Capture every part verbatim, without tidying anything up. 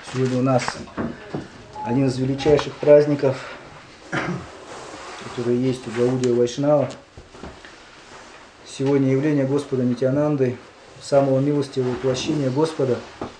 Сегодня у нас один из величайших праздников, который есть у Гаудия Вайшнава. Сегодня явление Господа Нитьянанды, самого милостивого воплощения Господа,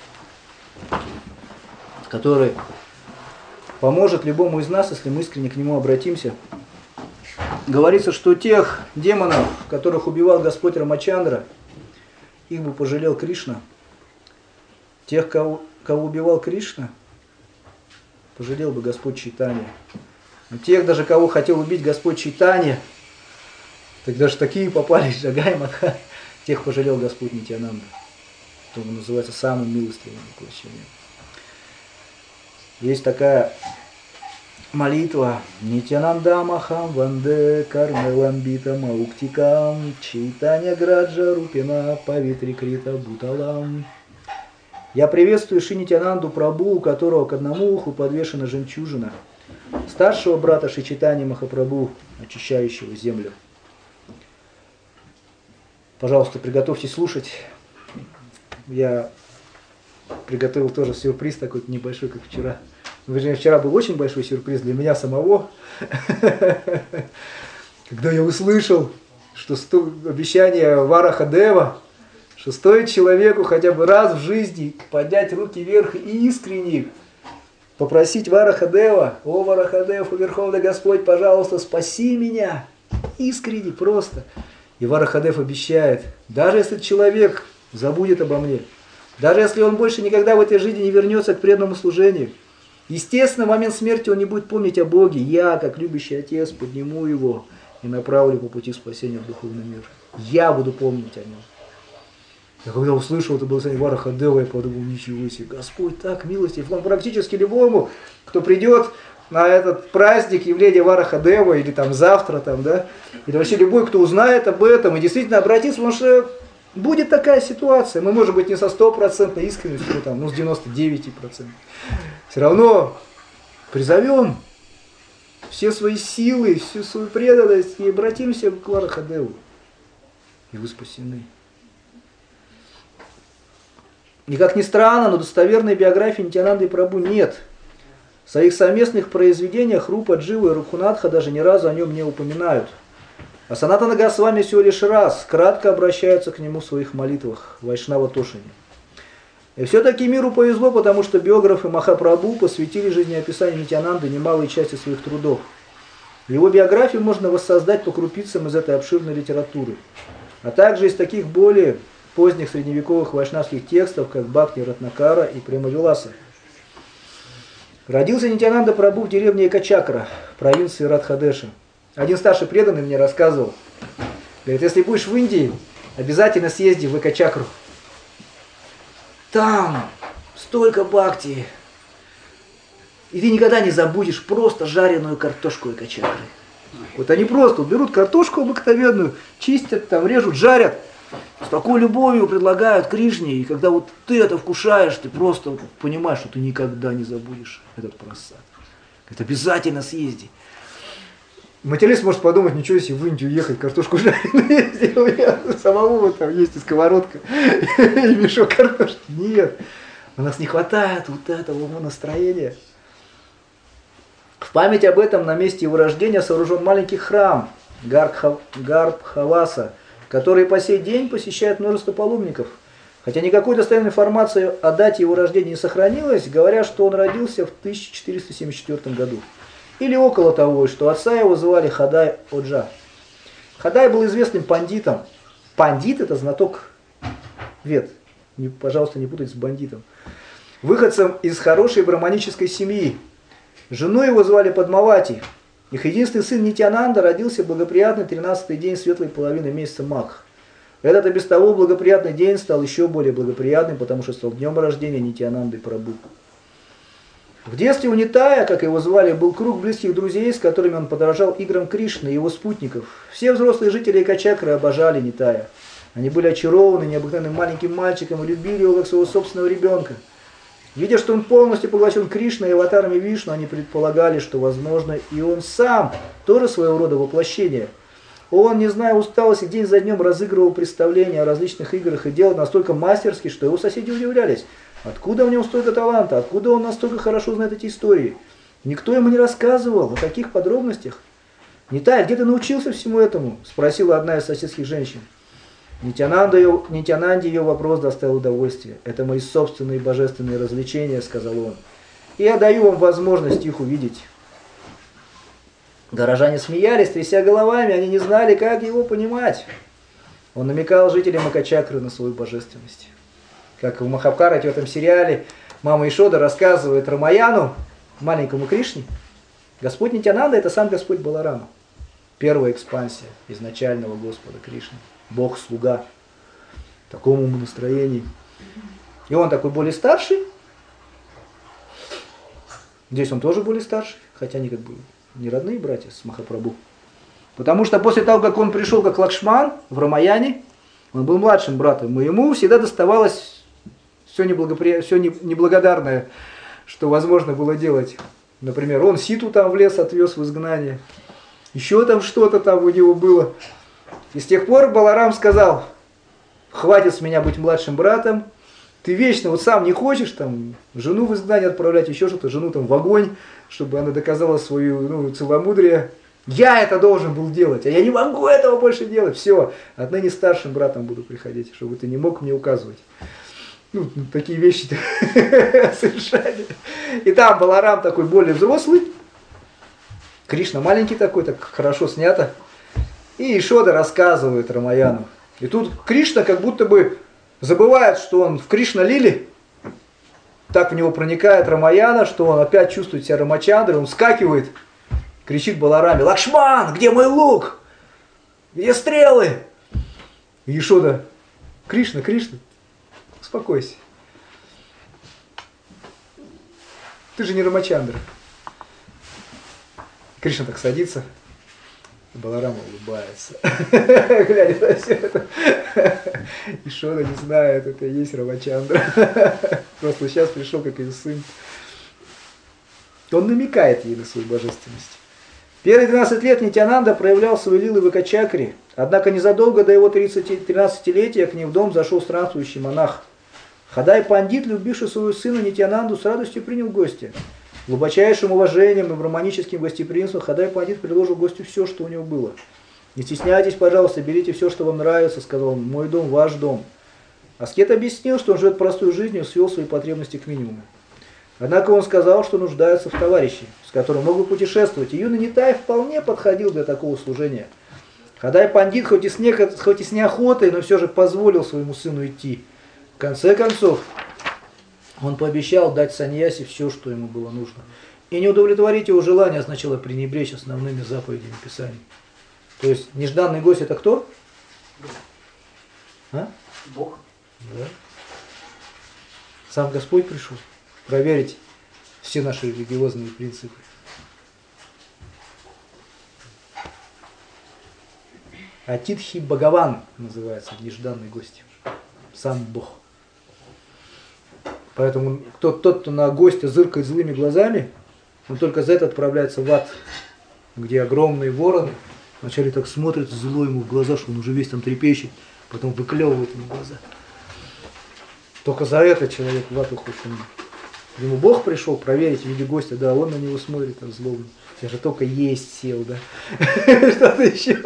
который поможет любому из нас, если мы искренне к Нему обратимся. Говорится, что тех демонов, которых убивал Господь Рамачандра, их бы пожалел Кришна. Тех, кого, кого убивал Кришна, пожалел бы Господь Чайтанья. Но тех даже, кого хотел убить Господь Чайтанья, так даже такие попались, Джагай Мадха, тех пожалел Господь Нитьянанда. Это называется самым милостивым воплощением. Есть такая молитва: Нитьянанда Махам Ванде Кармеламбита Мауктикам Чайтанья Граджа Рупина Павитри Крита Буталам. Я приветствую Шри Нитьянанду Прабху, у которого к одному уху подвешена жемчужина, старшего брата Шри Чайтаньи Махапрабху, очищающего землю. Пожалуйста, приготовьтесь слушать. Я приготовил тоже сюрприз такой небольшой, как вчера. Вернее, вчера был очень большой сюрприз для меня самого, когда я услышал, что обещание Варахадева, что стоит человеку хотя бы раз в жизни поднять руки вверх и искренне попросить Варахадева: «О, Варахадев, о Верховный Господь, пожалуйста, спаси меня!» Искренне, просто. И Варахадев обещает: даже если человек забудет обо мне, даже если он больше никогда в этой жизни не вернется к преданному служению, естественно, в момент смерти он не будет помнить о Боге. Я, как любящий отец, подниму его и направлю по пути спасения в духовный мир. Я буду помнить о нем. Я когда услышал это благословение Варахадева, я подумал: ничего себе, Господь так милостив. Он практически любому, кто придет на этот праздник явления Варахадева, или там завтра, там, да, или вообще любой, кто узнает об этом и действительно обратится, потому что будет такая ситуация. Мы, может быть, не со стопроцентной искренностью, там, ну, с девяноста девяти процентов. Все равно призовем все свои силы, всю свою преданность и обратимся к Варахадеву. И вы спасены. И как ни странно, но достоверной биографии Нитьянанды Прабху нет. В своих совместных произведениях Рупа Джива и Рагхунатха даже ни разу о нем не упоминают. А Санатана Госвами всего лишь раз кратко обращаются к нему в своих молитвах в Вайшнава Тошине. И все-таки миру повезло, потому что биографы Махапрабху посвятили жизнеописанию Нитьянанды немалой части своих трудов. Его биографию можно воссоздать по крупицам из этой обширной литературы, а также из таких более поздних средневековых вайшнавских текстов, как Бхакти Ратнакара и Према-Виласа. Родился Нитьянанда Прабху в деревне Экачакра, провинции Радхадеша. Один старший преданный мне рассказывал, говорит: если будешь в Индии, обязательно съезди в Экачакру. Там столько бхакти, и ты никогда не забудешь просто жареную картошку Экачакры. Вот они просто берут картошку обыкновенную, чистят, там режут, жарят, с такой любовью предлагают Кришне, и когда вот ты это вкушаешь, ты просто понимаешь, что ты никогда не забудешь этот просад. Это обязательно съезди. Материалист может подумать: ничего себе, в Индию ехать, картошку жареную есть, у меня самому вот там есть и сковородка, и мешок картошки. Нет, у нас не хватает вот этого настроения. В память об этом на месте его рождения сооружен маленький храм Гарбхаваса, который по сей день посещает множество паломников. Хотя никакой достоверной информации о дате его рождения не сохранилось, говорят, что он родился в тысяча четыреста семьдесят четвёртом году. Или около того, что отца его звали Хадай Оджа. Хадай был известным пандитом. Пандит — это знаток вед. Не, пожалуйста, не путайте с бандитом. Выходцем из хорошей браманической семьи. Жену его звали Падмавати. Их единственный сын Нитьянанда родился в благоприятный тринадцатый день светлой половины месяца Мах. Этот и без того благоприятный день стал еще более благоприятным, потому что стал днем рождения Нитьянанды Прабху. В детстве у Нитая, как его звали, был круг близких друзей, с которыми он подражал играм Кришны и его спутников. Все взрослые жители Экачакры обожали Нитая. Они были очарованы необыкновенным маленьким мальчиком и любили его как своего собственного ребенка. Видя, что он полностью поглощен Кришной и аватарами Вишну, они предполагали, что, возможно, и он сам тоже своего рода воплощение. Он, не зная усталости, день за днем разыгрывал представления о различных играх и делал настолько мастерски, что его соседи удивлялись. Откуда в нем столько таланта? Откуда он настолько хорошо знает эти истории? Никто ему не рассказывал о таких подробностях. «Нитай, где ты научился всему этому?» – спросила одна из соседских женщин. Нитянанде ее, Нитянанде ее вопрос доставил удовольствие. «Это мои собственные божественные развлечения», – сказал он. «И я даю вам возможность их увидеть». Горожане смеялись, тряся головами, они не знали, как его понимать. Он намекал жителям Экачакры на свою божественность. Как в Махабхарате, в этом сериале, мама Ишода рассказывает Рамаяну, маленькому Кришне, Господь Нитянанда – это сам Господь Баларама. Первая экспансия изначального Господа Кришны. Бог-слуга. В таком умонастроении. И он такой более старший. Здесь он тоже более старший, хотя они как бы не родные братья с Махапрабху. Потому что после того, как он пришел как Лакшман в Рамаяне, он был младшим братом, и ему всегда доставалось все, неблагопри... все неблагодарное, что возможно было делать. Например, он Ситу там в лес отвез в изгнание. Еще там что-то там у него было. И с тех пор Баларам сказал: хватит с меня быть младшим братом. Ты вечно вот сам не хочешь там жену в изгнание отправлять, еще что-то, жену там в огонь, чтобы она доказала свою ну, целомудрие. Я это должен был делать, а я не могу этого больше делать. Все, отныне старшим братом буду приходить, чтобы ты не мог мне указывать. Ну, такие вещи совершали. И там Баларам такой более взрослый, Кришна маленький такой, так хорошо снято. И Ишода рассказывает Рамаяну. И тут Кришна как будто бы забывает, что он в Кришна-лиле. Так в него проникает Рамаяна, что он опять чувствует себя Рамачандрой, он вскакивает, кричит Балараме: «Лакшман, где мой лук? Где стрелы?» И Ишода: «Кришна, Кришна, успокойся. Ты же не Рамачандра». Кришна так садится, и Баларама улыбается, глядя на все это. Ишода не знает, это и есть Рамачандра. Просто сейчас пришел как ее сын. Он намекает ей на свою божественность. Первые двенадцать лет Нитянанда проявлял свои лилы в Экачакре, однако незадолго до его тринадцатилетия к ним в дом зашел странствующий монах. Хадай Пандит, любивший своего сына Нитянанду, с радостью принял гостя. Глубочайшим уважением и браманическим гостеприимством Хадай Пандит предложил гостю все, что у него было. «Не стесняйтесь, пожалуйста, берите все, что вам нравится», — сказал он, — «мой дом, ваш дом». Аскет объяснил, что он живет простой жизнью, свел свои потребности к минимуму. Однако он сказал, что нуждается в товарище, с которым мог бы путешествовать, и юный Нитай вполне подходил для такого служения. Хадай Пандит, хоть и, с не, хоть и с неохотой, но все же позволил своему сыну идти. В конце концов, он пообещал дать саньяси все, что ему было нужно. И не удовлетворить его желание означало пренебречь основными заповедями Писаний. То есть нежданный гость — это кто? А? Бог. Да. Сам Господь пришел проверить все наши религиозные принципы. Атитхи Бхагаван называется нежданный гость. Сам Бог. Поэтому тот, тот, кто на гостя зыркает злыми глазами, он только за это отправляется в ад, где огромные вороны вначале так смотрят зло ему в глаза, что он уже весь там трепещет, потом выклевывает ему глаза. Только за это человек в ад уходит. Ему Бог пришел проверить в виде гостя, да, он на него смотрит там злобно. Я же только есть сел, да. Что-то еще.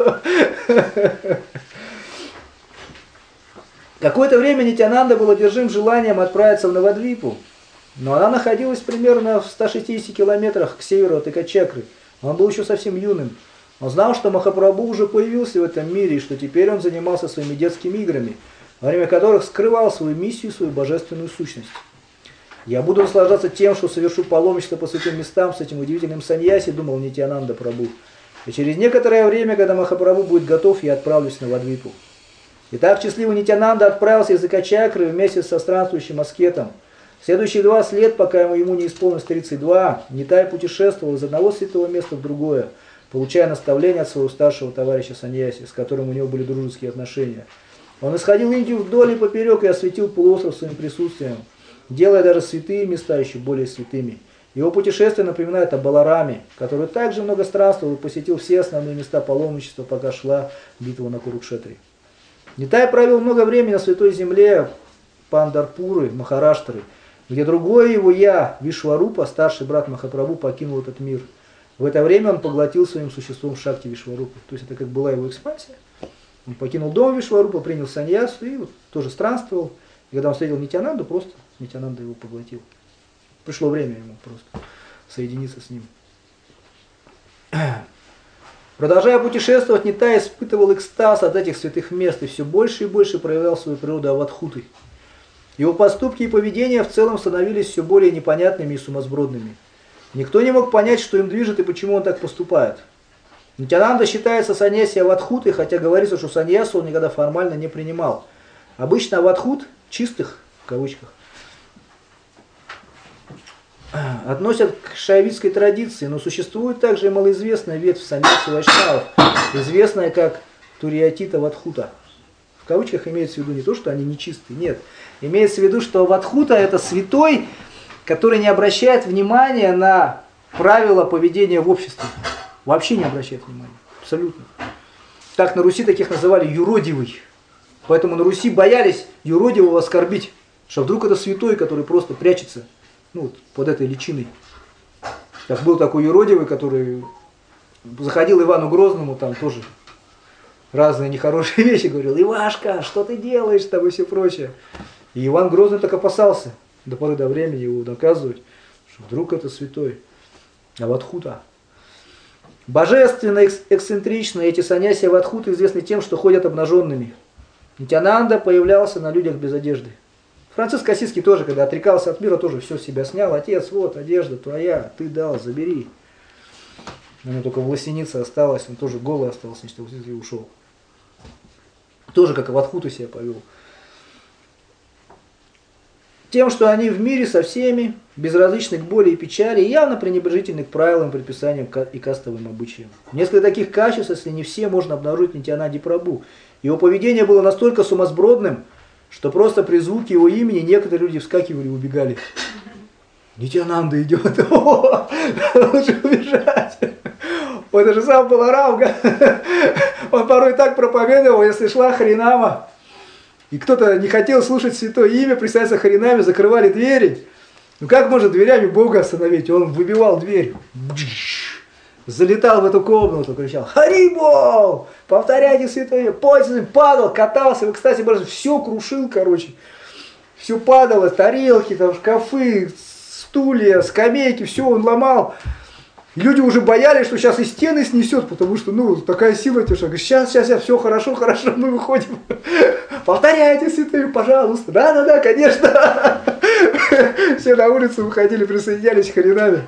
Какое-то время Нитянанда был одержим желанием отправиться в Навадвипу, но она находилась примерно в ста шестидесяти километрах к северу от Экачакры. Он был еще совсем юным. Он знал, что Махапрабху уже появился в этом мире, и что теперь он занимался своими детскими играми, во время которых скрывал свою миссию и свою божественную сущность. «Я буду наслаждаться тем, что совершу паломничество по святым местам с этим удивительным саньяси», — думал Нитянанда Прабху. «И через некоторое время, когда Махапрабху будет готов, я отправлюсь на Навадвипу». Итак, счастливый Нитянанда отправился из Экачакры вместе со странствующим аскетом. В следующие двадцать лет, пока ему не исполнилось тридцать два, Нитай путешествовал из одного святого места в другое, получая наставления от своего старшего товарища Саньяси, с которым у него были дружеские отношения. Он исходил Индию вдоль и поперек и осветил полуостров своим присутствием, делая даже святые места еще более святыми. Его путешествие напоминает о Балараме, который также много странствовал и посетил все основные места паломничества, пока шла битва на Курукшетре. Нитай провел много времени на святой земле Пандарпуры, Махараштры, где другой его я, Вишварупа, старший брат Махапрабху, покинул этот мир. В это время он поглотил своим существом Шакти Вишварупы. То есть это как была его экспансия. Он покинул дом Вишварупа, принял саньясу и вот тоже странствовал. И когда он встретил Нитянанду, просто Нитянанда его поглотил. Пришло время ему просто соединиться с ним. Продолжая путешествовать, Нитай испытывал экстаз от этих святых мест и все больше и больше проявлял свою природу авадхуты. Его поступки и поведение в целом становились все более непонятными и сумасбродными. Никто не мог понять, что им движет и почему он так поступает. Нитянанда считается саньяси авадхутой, хотя говорится, что саньясу он никогда формально не принимал. Обычно авадхут, чистых, в кавычках, относят к шайвитской традиции, но существует также и малоизвестная ветвь саньяси вайшнавов, известная как Туриятита Вадхута. В кавычках имеется в виду не то, что они нечистые, нет. Имеется в виду, что Вадхута это святой, который не обращает внимания на правила поведения в обществе. Вообще не обращает внимания. Абсолютно. Так на Руси таких называли юродивый. Поэтому на Руси боялись юродивого оскорбить, что вдруг это святой, который просто прячется, ну, вот, под этой личиной. Так был такой юродивый, который заходил Ивану Грозному, там тоже разные нехорошие вещи говорил. Ивашка, что ты делаешь там и все прочее. И Иван Грозный так опасался до поры до времени его наказывать, что вдруг это святой. Авадхута. Божественно эксцентрично эти саньяси авадхуты известны тем, что ходят обнаженными. Нитянанда появлялся на людях без одежды. Франциск Ассизский тоже, когда отрекался от мира, тоже все с себя снял. Отец, вот одежда твоя, ты дал, забери. У него только власеница осталась, он тоже голый остался, и ушел. Тоже как авадхута себя повел. Тем, что они в мире со всеми, безразличны к боли и печали, и явно пренебрежительны к правилам, предписаниям и кастовым обычаям. Несколько таких качеств, если не все, можно обнаружить в Нитьянанде Прабху. Его поведение было настолько сумасбродным, что просто при звуке его имени некоторые люди вскакивали и убегали. Нитьянанда идет, лучше убежать. Это же сам Баларам, он порой так проповедовал, если шла Харинама, и кто-то не хотел слушать святое имя, представиться Харинаме, закрывали двери. Ну как можно дверями Бога остановить? Он выбивал дверь, залетал в эту комнату, кричал «Харибол! Повторяйте святое имя!» Поздно падал, катался, и, кстати, все крушил, короче. Все падало, тарелки, там, шкафы, стулья, скамейки, все он ломал. И люди уже боялись, что сейчас и стены снесет, потому что, ну, такая сила тяжелая. Говорит, сейчас, сейчас, сейчас, все хорошо, хорошо, мы выходим. Повторяйте святые, пожалуйста. Да, да, да, конечно. Все на улицу выходили, присоединялись к Харинаме.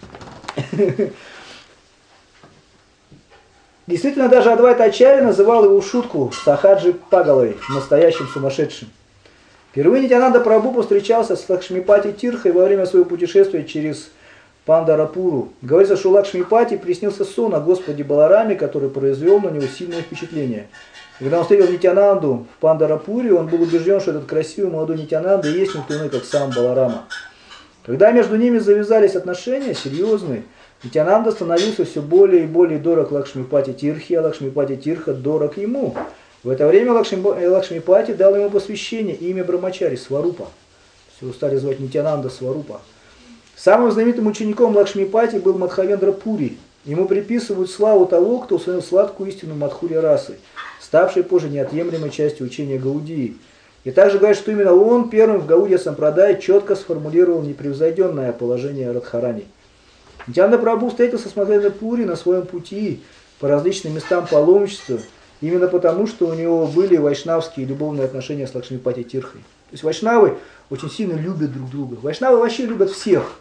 Действительно, даже Адвайта Ачарья называл его шутку Сахаджи Пагалой, настоящим сумасшедшим. Впервые Нитьянанда Прабху повстречался с Лакшмипати Тирхой во время своего путешествия через Пандарапуру. Говорится, что Лакшмипати приснился сон о Господе Балараме, который произвел на него сильное впечатление. Когда он встретил Нитьянанду в Пандарапуре, он был убежден, что этот красивый молодой Нитьянанда и есть никто иной, как сам Баларама. Когда между ними завязались отношения серьезные, Нитьянанда становился все более и более дорог Лакшмипати Тирхе, а Лакшмипати Тирха дорог ему. В это время Лакшмипати дал ему посвящение, имя Брамачари, Сварупа. Его стали звать Нитьянанда Сварупа. Самым знаменитым учеником Лакшмипати был Мадхавендра Пури. Ему приписывают славу того, кто установил сладкую истину Мадхури расы, ставшей позже неотъемлемой частью учения Гаудии. И также говорят, что именно он первым в Гаудия Сампрадае четко сформулировал непревзойденное положение Радхарани. Нитьянанда Прабху встретился с Мадхавендра Пури на своем пути по различным местам паломничества, именно потому, что у него были вайшнавские любовные отношения с Лакшмипати Тирхой. То есть вайшнавы очень сильно любят друг друга. Вайшнавы вообще любят всех.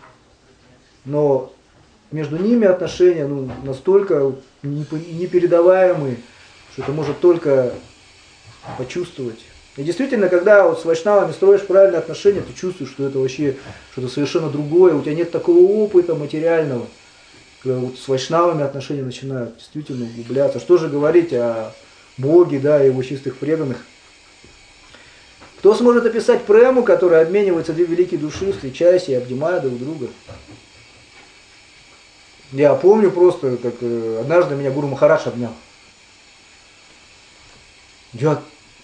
Но между ними отношения ну, настолько непередаваемые, что это может только почувствовать. И действительно, когда вот с вайшнавами строишь правильные отношения, ты чувствуешь, что это вообще что-то совершенно другое, у тебя нет такого опыта материального. Когда вот с вайшнавами отношения начинают действительно углубляться. Что же говорить о Боге, да, и его чистых преданных. Кто сможет описать прему, которая обмениваются две великие души, встречаясь и обнимая друг друга? Я помню просто, как однажды меня Гуру Махарадж обнял. Я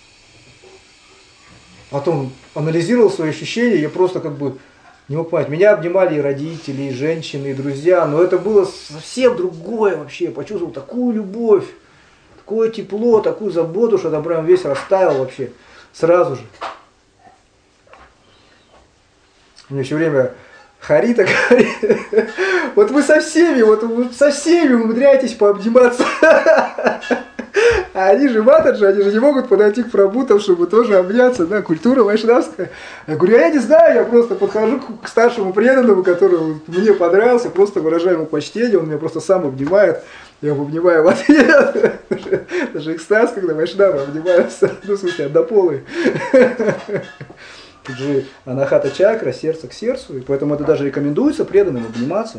потом анализировал свои ощущения, я просто как бы не мог понять. Меня обнимали и родители, и женщины, и друзья, но это было совсем другое вообще. Я почувствовал такую любовь, такое тепло, такую заботу, что там прям весь растаял вообще сразу же. Мне все время Харита говорит, вот вы со всеми, вот вы со всеми умудряетесь пообниматься. А они же матаджи, они же не могут подойти к прабхутам, чтобы тоже обняться, да, культура вайшнавская. Я говорю, я не знаю, я просто подхожу к старшему преданному, который мне понравился, просто выражаю ему почтение, он меня просто сам обнимает, я его обнимаю в ответ. Даже экстаз, когда вайшнавы обнимаются, ну, в смысле, однополые. Тут же анахата чакра, сердце к сердцу, и поэтому это даже рекомендуется преданным обниматься.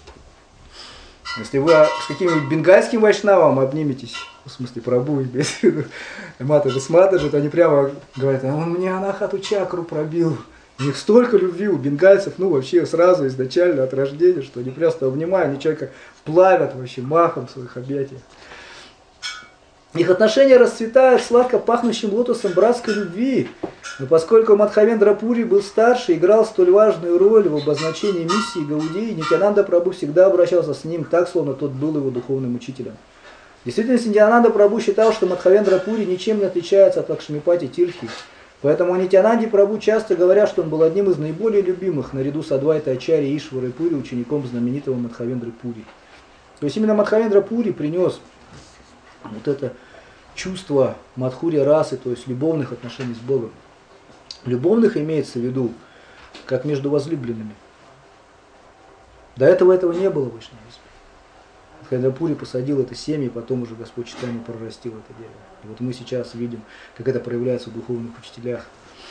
Если вы с каким-нибудь бенгальским вайшнавом обниметесь, в смысле прабху, матаджи с матаджи, то они прямо говорят, а он мне анахату чакру пробил. У них столько любви у бенгальцев, ну вообще сразу изначально от рождения, что они просто обнимают, они человека плавят вообще махом в своих объятиях. Их отношения расцветают сладко пахнущим лотосом братской любви. Но поскольку Мадхавендра Пури был старше и играл столь важную роль в обозначении миссии Гаудии, Нитьянанда Прабху всегда обращался с ним так, словно тот был его духовным учителем. В действительности Нитьянанда Прабху считал, что Мадхавендра Пури ничем не отличается от Лакшмипати Тирхи. Поэтому о Нитьянанде Прабху часто говорят, что он был одним из наиболее любимых, наряду с Адвайтой Ачарьей Ишварой Пури, учеником знаменитого Мадхавендры Пури. То есть именно Мадхавендра Пури принес вот это чувство Мадхури расы, то есть любовных отношений с Богом. Любовных имеется в виду, как между возлюбленными. До этого этого не было в вайшнавизме. Мадхавендра Пури посадил это семя, и потом уже Господь Чайтанья прорастил это дерево. И вот мы сейчас видим, как это проявляется в духовных учителях.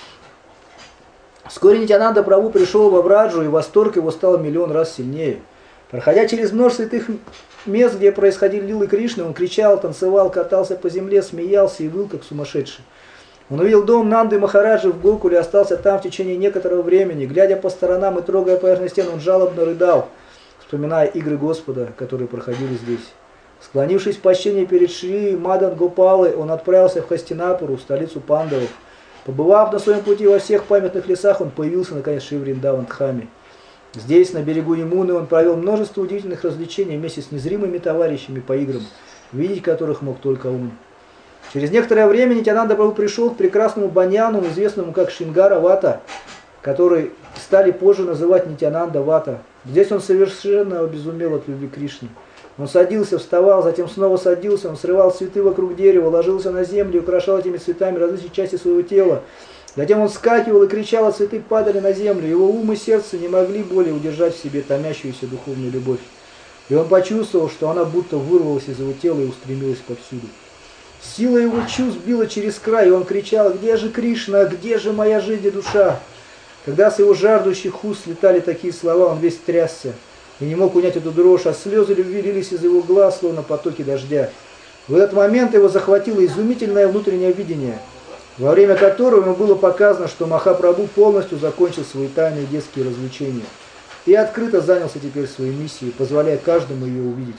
Вскоре Нитьянанда Прабху пришел в Браджу, и восторг его стал миллион раз сильнее. Проходя через множество святых мест, где происходили лилы Кришны, он кричал, танцевал, катался по земле, смеялся и выл, как сумасшедший. Он увидел дом Нанды Махараджи в Гокуле и остался там в течение некоторого времени. Глядя по сторонам и трогая поверхность стен, он жалобно рыдал, вспоминая игры Господа, которые проходили здесь. Склонившись в почтении перед Шри Мадан Гопалой, он отправился в Хастинапуру, столицу пандавов. Побывав на своем пути во всех памятных лесах, он появился наконец в Шри Вриндаван-дхаме. Здесь, на берегу Ямуны, он провел множество удивительных развлечений вместе с незримыми товарищами по играм, видеть которых мог только он. Через некоторое время Нитьянанда Прабху пришел к прекрасному баньяну, известному как Шингара Вата, который стали позже называть Нитьянанда Вата. Здесь он совершенно обезумел от любви к Кришне. Он садился, вставал, затем снова садился, он срывал цветы вокруг дерева, ложился на землю и украшал этими цветами различные части своего тела. Затем он вскакивал и кричал, а цветы падали на землю. Его ум и сердце не могли более удержать в себе томящуюся духовную любовь. И он почувствовал, что она будто вырвалась из его тела и устремилась повсюду. Сила его чувств била через край, и он кричал: «Где же Кришна? Где же моя жизнь и душа?» Когда с его жаждущих уст слетали такие слова, он весь трясся и не мог унять эту дрожь, а слезы любви лились из его глаз, словно потоки дождя. В этот момент его захватило изумительное внутреннее видение, во время которого ему было показано, что Махапрабху полностью закончил свои тайные детские развлечения и открыто занялся теперь своей миссией, позволяя каждому ее увидеть.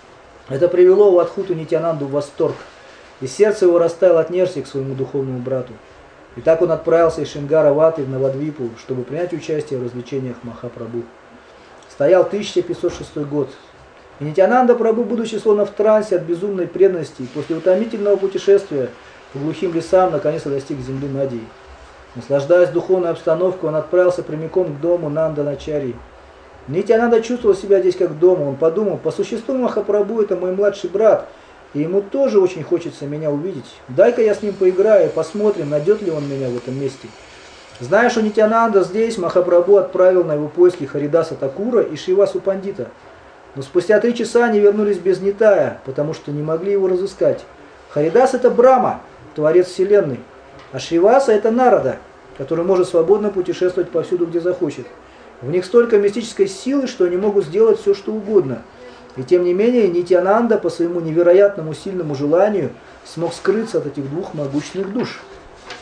Это привело Вадхуту Нитьянанду в восторг, и сердце его растаяло от нежности к своему духовному брату. И так он отправился из Шингара Ваты в Навадвипу, чтобы принять участие в развлечениях Махапрабху. Стоял тысяча пятьсот шестой год. И Нитьянанда Прабху, будучи словно в трансе от безумной преданности, после утомительного путешествия по глухим лесам, наконец достиг земли Надии. Наслаждаясь духовной обстановкой, он отправился прямиком к дому Нанданачарьи. Нитьянанда чувствовал себя здесь как дома. Он подумал: по существу Махапрабху это мой младший брат, и ему тоже очень хочется меня увидеть. Дай-ка я с ним поиграю, посмотрим, найдет ли он меня в этом месте. Зная, что Нитьянанда здесь, Махапрабху отправил на его поиски Харидаса Такура и Шривасу Пандита. Но спустя три часа они вернулись без Нитая, потому что не могли его разыскать. Харидас — это Брахма, творец вселенной, а Шриваса — это Нарада, который может свободно путешествовать повсюду, где захочет. В них столько мистической силы, что они могут сделать все, что угодно. И тем не менее Нитьянанда по своему невероятному сильному желанию смог скрыться от этих двух могущественных душ.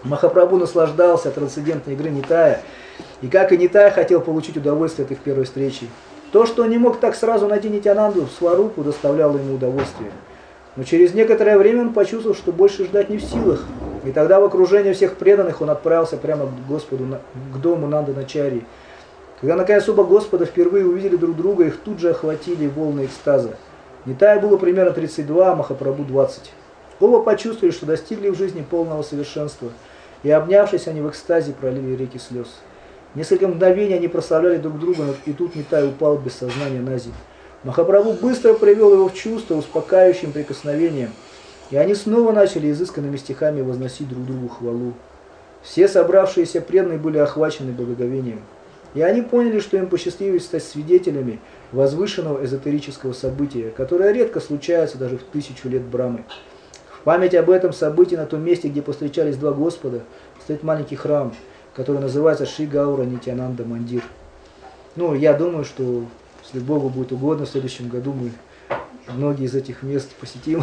Махапрабху наслаждался трансцендентной игры Нитая, и как и Нитай хотел получить удовольствие от их первой встречи. То, что он не мог так сразу найти Нитьянанду в Сварупу, доставляло ему удовольствие. Но через некоторое время он почувствовал, что больше ждать не в силах. И тогда в окружении всех преданных он отправился прямо к Господу, к дому Нанданачарьи. Когда наконец оба Господа впервые увидели друг друга, их тут же охватили волны экстаза. Нитаю было примерно тридцать два, а Махапрабху двадцать. Оба почувствовали, что достигли в жизни полного совершенства, и обнявшись, они в экстазе пролили реки слез. Несколько мгновений они прославляли друг друга, и тут Нитай упал без сознания на землю. Махапрабху быстро привел его в чувство успокаивающим прикосновением, и они снова начали изысканными стихами возносить друг другу хвалу. Все собравшиеся преданные были охвачены благоговением, и они поняли, что им посчастливилось стать свидетелями возвышенного эзотерического события, которое редко случается даже в тысячу лет Брамы. В память об этом событии на том месте, где повстречались два Господа, стоит маленький храм, который называется Шри Гаура Нитьянанда Мандир. Ну, я думаю, что если Богу будет угодно, в следующем году мы многие из этих мест посетим.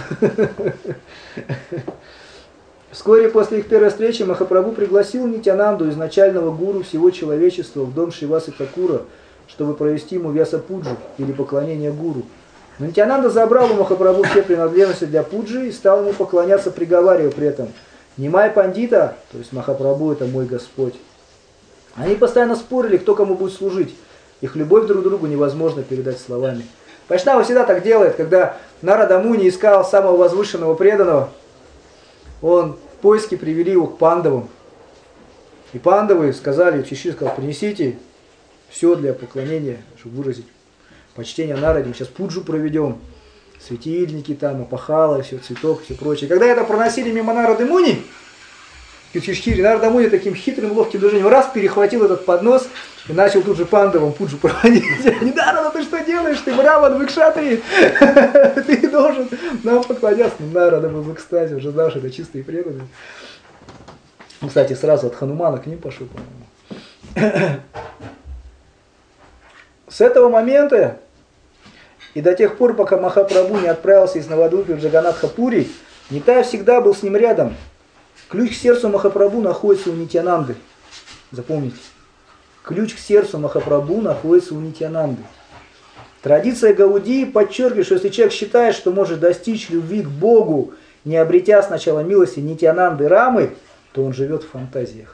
Вскоре после их первой встречи Махапрабху пригласил Нитьянанду, изначального гуру всего человечества, в дом Шривасы Такура, чтобы провести ему Вьяса-пуджу, или поклонение гуру. Но Нитьянанда забрал у Махапрабху все принадлежности для пуджи и стал ему поклоняться, приговаривая при этом: «Нимай пандита», то есть Махапрабху — это мой Господь. Они постоянно спорили, кто кому будет служить. Их любовь друг к другу невозможно передать словами. Вайшнава всегда так делает, когда Нарада Муни искал самого возвышенного преданного, он в поиске привели его к пандавам. И пандавы сказали, Чишир сказал: принесите все для поклонения, чтобы выразить почтение Нараде. Мы сейчас пуджу проведем, светильники там, опахала, все, цветок, все прочее. Когда это проносили мимо Нарады Муни, Юдхиштхири, Нарада Муни таким хитрым, ловким движением раз перехватил этот поднос и начал тут же пандавам пуджу проводить. Они: Нарада, ты что делаешь? Ты браман, вы кшатри, ты должен нам поклоняться. Нарада был в экстазе, уже знал, что это чистые преданные. Кстати, сразу от Ханумана к ним пошел, по-моему. С этого момента и до тех пор, пока Махапрабху не отправился из Навадвипы в Джаганатха-Пури, Нитай всегда был с ним рядом. Ключ к сердцу Махапрабху находится у Нитьянанды. Запомните. Ключ к сердцу Махапрабху находится у Нитьянанды. Традиция Гаудии подчеркивает, что если человек считает, что может достичь любви к Богу, не обретя сначала милости Нитьянанды Рамы, то он живет в фантазиях.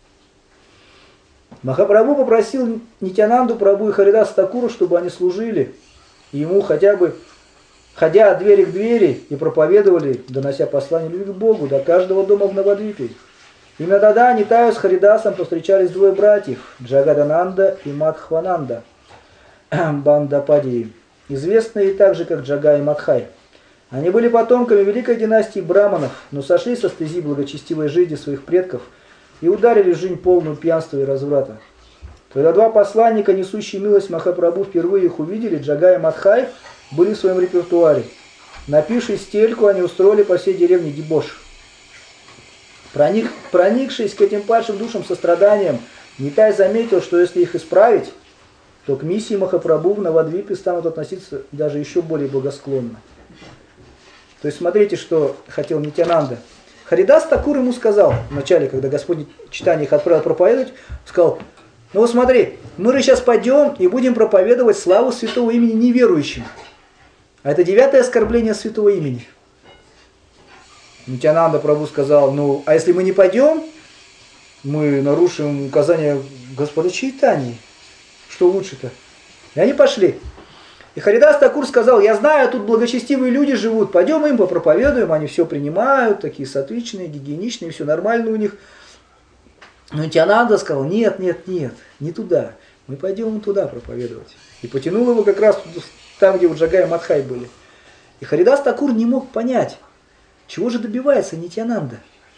Махапрабху попросил Нитьянанду Прабху и Харидаса Такуру, чтобы они служили ему, хотя бы ходя от двери к двери и проповедовали, донося послание любви к Богу до каждого дома в Навадвипе. Именно тогда Нитаю с Харидасом повстречались двое братьев, Джагадананда и Мадхвананда Бандападии, известные также как Джага и Мадхай. Они были потомками великой династии браманов, но сошли со стези благочестивой жизни своих предков и ударили в жизнь полную пьянства и разврата. Когда два посланника, несущие милость Махапрабху, впервые их увидели, Джага и Мадхай были в своем репертуаре. Напившись стельку, они устроили по всей деревне дебош. Проник, проникшись к этим падшим душам состраданием, Нитай заметил, что если их исправить, то к миссии Махапрабху в Навадвипе станут относиться даже еще более благосклонно. То есть смотрите, что хотел Нитьянанда. Харидас Такур ему сказал, вначале, когда Господь читание их отправил проповедовать, сказал: ну вот смотри, мы же сейчас пойдем и будем проповедовать славу святого имени неверующим. А это девятое оскорбление святого имени. Нитьянанда Прабху сказал: ну, а если мы не пойдем, мы нарушим указания Господа Чайтаньи. Что лучше-то? И они пошли. И Харидас Такур сказал: я знаю, тут благочестивые люди живут, пойдем им попроповедуем, они все принимают, такие сатвичные, гигиеничные, все нормально у них. Но Нитьянанда сказал: нет, нет, нет, не туда, мы пойдем туда проповедовать. И потянул его как раз там, где у Джага и Мадхай были. И Харидас Такур не мог понять, чего же добивается Нитьянанда.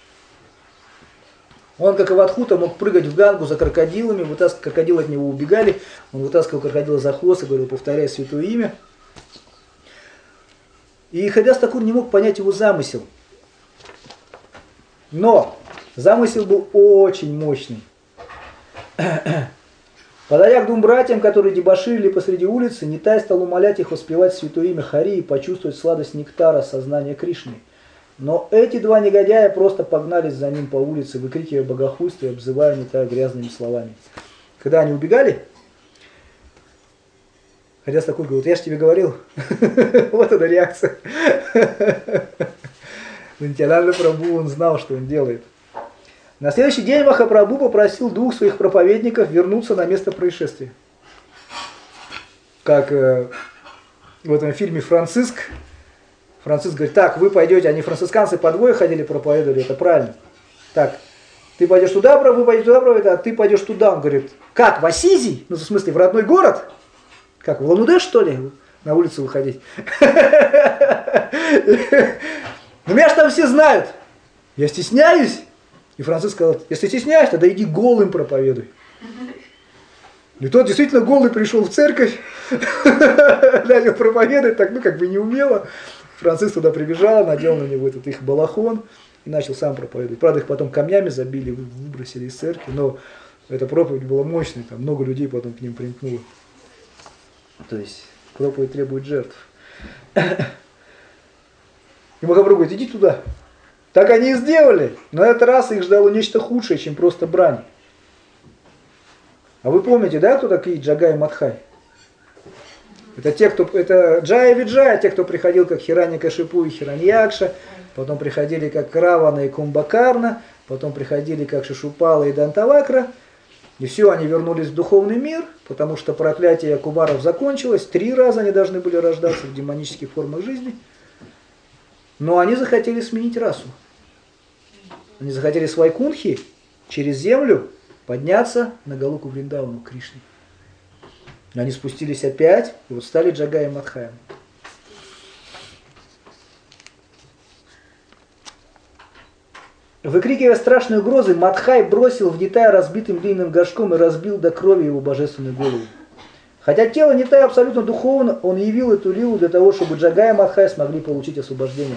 Он, как и Вадхута, мог прыгать в Гангу за крокодилами, вытаскивать, крокодилы от него убегали, он вытаскивал крокодила за хвост и говорил: повторяй святое имя. И Харидас Такур не мог понять его замысел. Но замысел был очень мощный. Подойдя к двум братьям, которые дебоширили посреди улицы, Нитай стал умолять их воспевать святое имя Хари и почувствовать сладость нектара сознания Кришны. Но эти два негодяя просто погнались за ним по улице, выкрикивая богохульство и обзывая Нитая грязными словами. Когда они убегали, Харидас такой говорит: я же тебе говорил. Вот эта реакция. Нитьянанда Прабху, он знал, что он делает. На следующий день Махапрабху попросил двух своих проповедников вернуться на место происшествия. Как э, в этом фильме «Франциск». Франциск говорит: так, вы пойдете, они францисканцы по двое ходили, проповедовали, это правильно. Так, ты пойдешь туда, вы пойдете туда, проповедовать, а ты пойдешь туда. Он говорит: как, в Асизи? Ну, в смысле, в родной город? Как, в Улан-Удэ, что ли, на улицу выходить? Ну, меня же там все знают. Я стесняюсь. И Франциск сказал: если стесняешься, тогда иди голым проповедуй. И тот действительно голый пришел в церковь, начал проповедовать, так, ну, как бы не умело. Франциск туда прибежал, надел на него этот их балахон и начал сам проповедовать. Правда, их потом камнями забили, выбросили из церкви, но эта проповедь была мощной, там много людей потом к ним примкнуло. То есть проповедь требует жертв. И Махапрабху говорит: иди туда. Так они и сделали. Но на этот раз их ждало нечто худшее, чем просто брань. А вы помните, да, кто такие Джагай и Мадхай? Это те, кто, это Джая и Виджая, те, кто приходил как Хираньякашипу и Хираньякша, потом приходили как Равана и Кумбакарна, потом приходили как Шишупала и Дантавакра. И все, они вернулись в духовный мир, потому что проклятие кумаров закончилось. Три раза они должны были рождаться в демонических формах жизни. Но они захотели сменить расу. Они захотели с Вайкунхи через землю подняться на Галуку Вриндавану к Кришне. Они спустились опять и вот стали Джагай и Мадхаем. Выкрикивая страшные угрозы, Мадхай бросил в Нитая разбитым глиняным горшком и разбил до крови его божественную голову. Хотя тело Нитая абсолютно духовно, он явил эту лилу для того, чтобы Джагай и Мадхай смогли получить освобождение.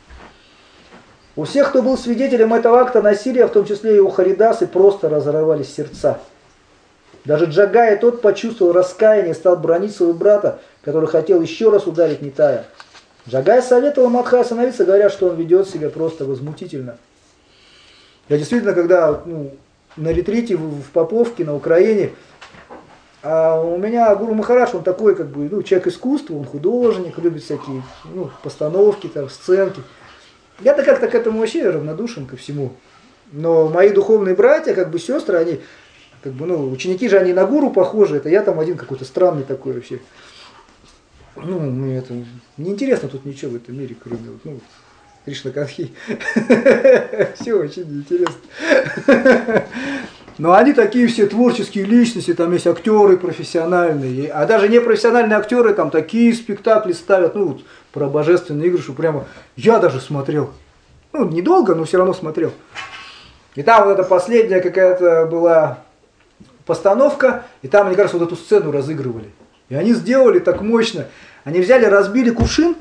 У всех, кто был свидетелем этого акта насилия, в том числе и у Харидасы, просто разорвались сердца. Даже Джагай, тот почувствовал раскаяние и стал бранить своего брата, который хотел еще раз ударить Нитая. Джагай советовал Мадхай остановиться, говоря, что он ведет себя просто возмутительно. Я действительно, когда ну, на ретрите в, в Поповке, на Украине, а у меня Гуру Махарадж, он такой, как бы, ну, человек искусства, он художник, любит всякие ну, постановки, там, сценки. Я-то как-то к этому вообще равнодушен ко всему. Но мои духовные братья, как бы сестры, они, как бы, ну, ученики же, они на гуру похожи, это я там один какой-то странный такой вообще. Ну, мне это неинтересно тут ничего в этом мире, кроме, ну, Кришна Катхи. Все очень неинтересно. Но они такие все творческие личности, там есть актеры профессиональные, а даже непрофессиональные актеры там такие спектакли ставят, ну, вот, про божественные игры, что прямо я даже смотрел. Ну, недолго, но все равно смотрел. И там вот эта последняя какая-то была постановка, и там, мне кажется, вот эту сцену разыгрывали. И они сделали так мощно. Они взяли, разбили кувшин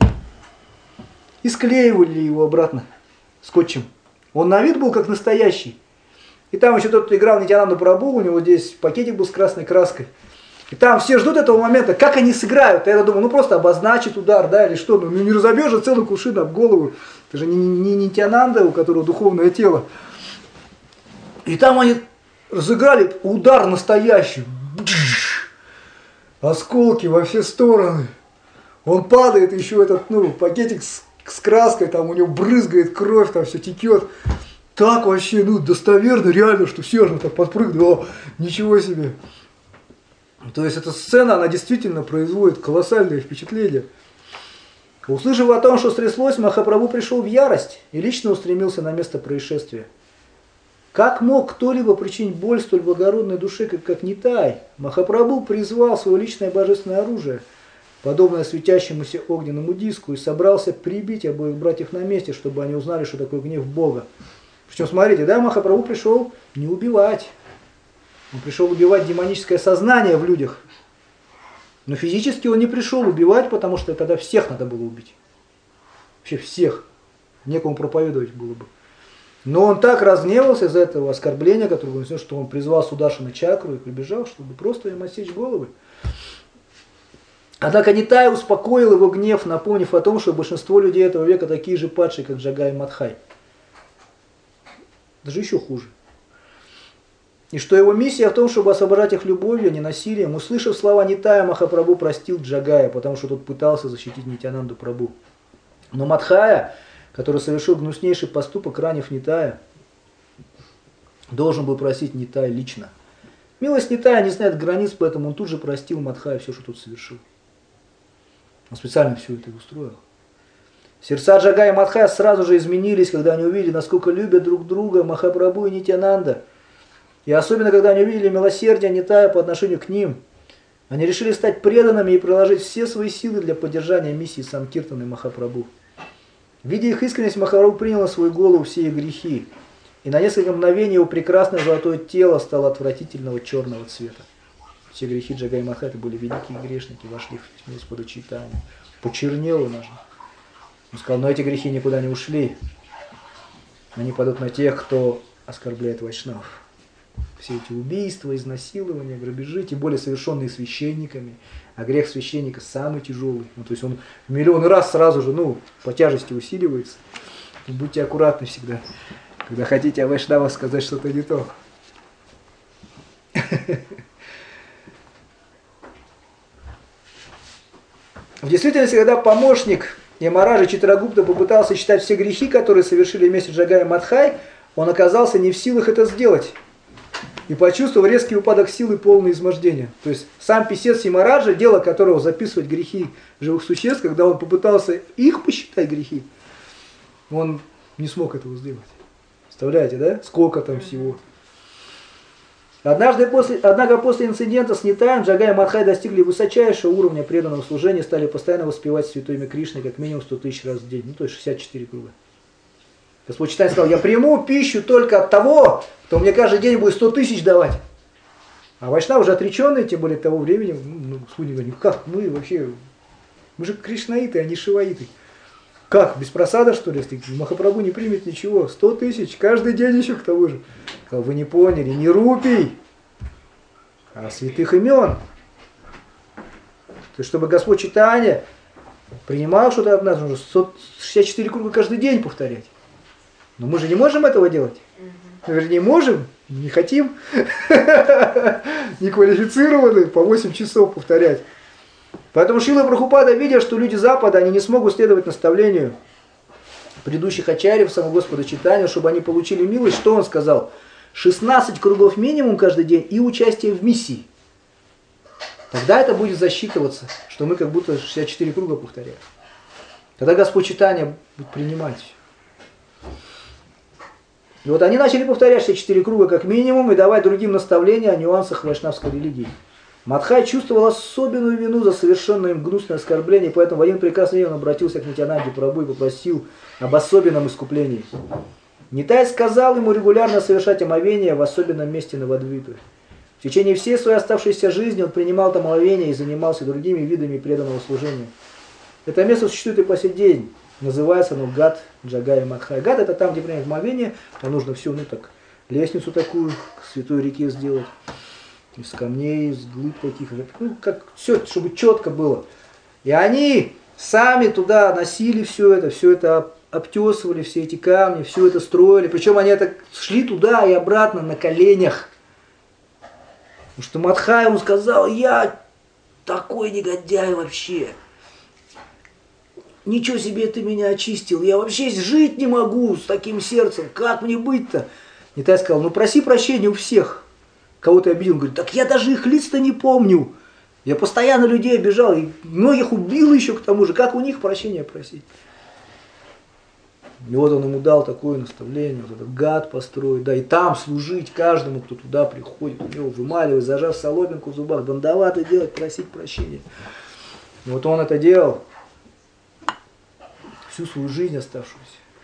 и склеивали его обратно скотчем. Он на вид был как настоящий. И там еще тот, кто играл Нитьянанду Прабху, у него здесь пакетик был с красной краской. И там все ждут этого момента, как они сыграют. А я думаю, ну просто обозначить удар, да, или что. Ну не разобьешь же целый кувшин об голову. Это же не, не Нитьянанда, у которого духовное тело. И там они разыграли удар настоящий. Осколки во все стороны. Он падает, еще этот, ну, пакетик с, с краской, там у него брызгает кровь, там все текет. Так вообще, ну, достоверно, реально, что все же так подпрыгнуло. Ничего себе. То есть эта сцена, она действительно производит колоссальное впечатление. Услышав о том, что стряслось, Махапрабху пришел в ярость и лично устремился на место происшествия. Как мог кто-либо причинить боль столь благородной душе, как, как Нитай? Махапрабху призвал свое личное божественное оружие, подобное светящемуся огненному диску, и собрался прибить обоих братьев на месте, чтобы они узнали, что такое гнев Бога. Причем, смотрите, да, Махапрабху пришел не убивать. Он пришел убивать демоническое сознание в людях. Но физически он не пришел убивать, потому что тогда всех надо было убить. Вообще всех. Некому проповедовать было бы. Но он так разгневался из-за этого оскорбления, которое он нанес, что он призвал Судашана чакру и прибежал, чтобы просто им отсечь головы. Однако Нитай успокоил его гнев, напомнив о том, что большинство людей этого века такие же падшие, как Джагай и Мадхай. Даже еще хуже. И что его миссия в том, чтобы освобождать их любовью, а не насилием. Услышав слова Нитая, Махапрабху простил Джагая, потому что тот пытался защитить Нитянанду Прабху. Но Мадхая, который совершил гнуснейший поступок, ранив Нитая, должен был просить Нитая лично. Милость Нитая не знает границ, поэтому он тут же простил Мадхая все, что тот совершил. Он специально все это устроил. Сердца Джагая и Мадхая сразу же изменились, когда они увидели, насколько любят друг друга Махапрабху и Нитянанда. И особенно, когда они увидели милосердие Нитая по отношению к ним. Они решили стать преданными и приложить все свои силы для поддержания миссии Санкиртаны Махапрабху. Видя их искренность, Махапрабху принял на свою голову все их грехи. И на несколько мгновений его прекрасное золотое тело стало отвратительного черного цвета. Все грехи Джагая и Мадхая были великие грешники, вошли в Господа Чайтанью. Почернел он даже. Он сказал, но эти грехи никуда не ушли. Они падут на тех, кто оскорбляет вайшнавов. Все эти убийства, изнасилования, грабежи, тем более совершенные священниками. А грех священника самый тяжелый. Ну, то есть он в миллион раз сразу же, ну, по тяжести усиливается. Будьте аккуратны всегда, когда хотите о вайшнавах сказать что-то не то. В действительности, когда помощник Ямараджа Читрагупта попытался считать все грехи, которые совершили вместе Джагай и Мадхай, он оказался не в силах это сделать. И почувствовал резкий упадок сил и полное измождение. То есть сам писец Ямараджа, дело которого записывать грехи живых существ, когда он попытался их посчитать грехи, он не смог этого сделать. Представляете, да? Сколько там всего. Однажды после, однако после инцидента с Нитаем Джагай и Мадхай достигли высочайшего уровня преданного служения и стали постоянно воспевать святое имя Кришны как минимум сто тысяч раз в день. Ну, то есть шестьдесят четыре круга. Господь Чайтанья сказал, я приму пищу только от того, кто мне каждый день будет сто тысяч давать. А вайшнавы уже отреченные, тем более того времени, ну, судьи говорят, как мы вообще, мы же кришнаиты, а не шиваиты. Как, без просада, что ли? Махапрабху не примет ничего. Сто тысяч, каждый день еще к тому же. Сказал, вы не поняли, не рупий, а святых имен. То есть, чтобы Господь Чайтанья принимал что-то от нас, нужно сто шестьдесят четыре круга каждый день повторять. Но мы же не можем этого делать. Мы же не можем, не хотим. Не квалифицированы по восемь часов повторять. Поэтому Шрила Прабхупада, видя, что люди Запада, они не смогут следовать наставлению предыдущих ачарьев, самого Господа Чайтаньи, чтобы они получили милость, что он сказал? шестнадцать кругов минимум каждый день и участие в миссии. Тогда это будет засчитываться, что мы как будто шестьдесят четыре круга повторяем. Тогда Господь Чайтанья будет принимать. И вот они начали повторять шестьдесят четыре круга как минимум и давать другим наставления о нюансах вайшнавской религии. Мадхай чувствовал особенную вину за совершенное им гнусное оскорбление, поэтому в один прекрасный день он обратился к Нитянанде Прабху и попросил об особенном искуплении. Нитай сказал ему регулярно совершать омовение в особенном месте Навадвипы. В течение всей своей оставшейся жизни он принимал там омовение и занимался другими видами преданного служения. Это место существует и по сей день. Называется оно Гат Джагай и Мадхай. Гат это там, где принимают омовение, там нужно все, ну так, лестницу такую к святой реке сделать. Из камней, из глыб таких, ну, как все, чтобы четко было. И они сами туда носили все это, все это обтесывали, все эти камни, все это строили. Причем они это шли туда и обратно на коленях. Потому что Мадхай, он сказал, я такой негодяй вообще. Ничего себе ты меня очистил, я вообще жить не могу с таким сердцем, как мне быть-то? Нитай сказал, ну проси прощения у всех. Кого-то обидел, он говорит, так я даже их лиц-то не помню. Я постоянно людей обижал, и многих убил еще к тому же. Как у них прощения просить? И вот он ему дал такое наставление, вот этот гад построить, да, и там служить каждому, кто туда приходит, у него вымаливать, зажав соломинку в зубах, бандаваты делать, просить прощения. И вот он это делал всю свою жизнь оставшуюся.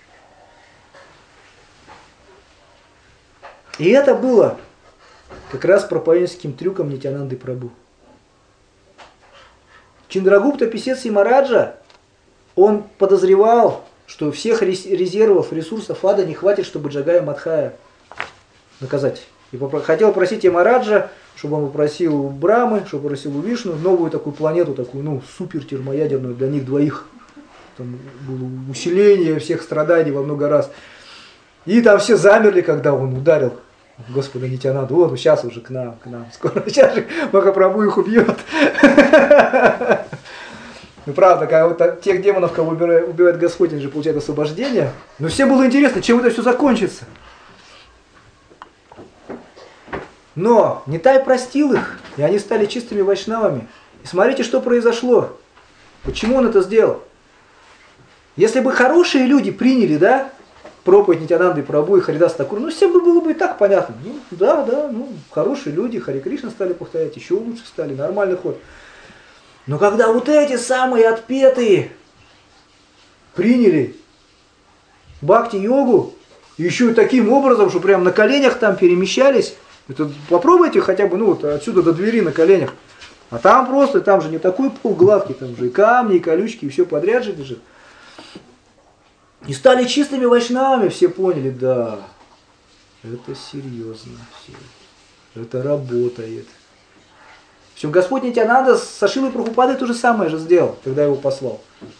И это было как раз проповедническим трюком Нитянанды Прабху. Чиндрагупта, писец Ямараджа, он подозревал, что всех резервов, ресурсов ада не хватит, чтобы Джагая и Мадхая наказать. И хотел просить Ямараджа, чтобы он попросил у Брамы, чтобы попросил у Вишну новую такую планету, такую, ну, супер термоядерную для них двоих. Там было усиление всех страданий во много раз. И там все замерли, когда он ударил Господа Нитьянанду. Вот, ну сейчас уже к нам, к нам. Скоро сейчас же Махапрабху их убьет. Ну правда, когда вот тех демонов, кого убивает Господь, они же получают освобождение. Но всем было интересно, чем это все закончится. Но Нитай простил их, и они стали чистыми вайшнавами. И смотрите, что произошло. Почему он это сделал? Если бы хорошие люди приняли, да, проповедь Нитьянанды Прабху и Харидаса Такура, ну всем бы было бы и так понятно. Ну да, да, ну хорошие люди, Харе Кришна стали повторять, еще лучше стали, нормальный ход. Но когда вот эти самые отпетые приняли бхакти-йогу, еще и таким образом, что прям на коленях там перемещались, это попробуйте хотя бы, ну вот отсюда до двери на коленях. А там просто, там же не такой пол гладкий, там же и камни, и колючки, и все подряд же лежит. И стали чистыми вайшнавами, все поняли, да, это серьезно, все, это работает. В общем, Господь Нитьянанда со Шилой Прабхупадой то же самое же сделал, когда его послал.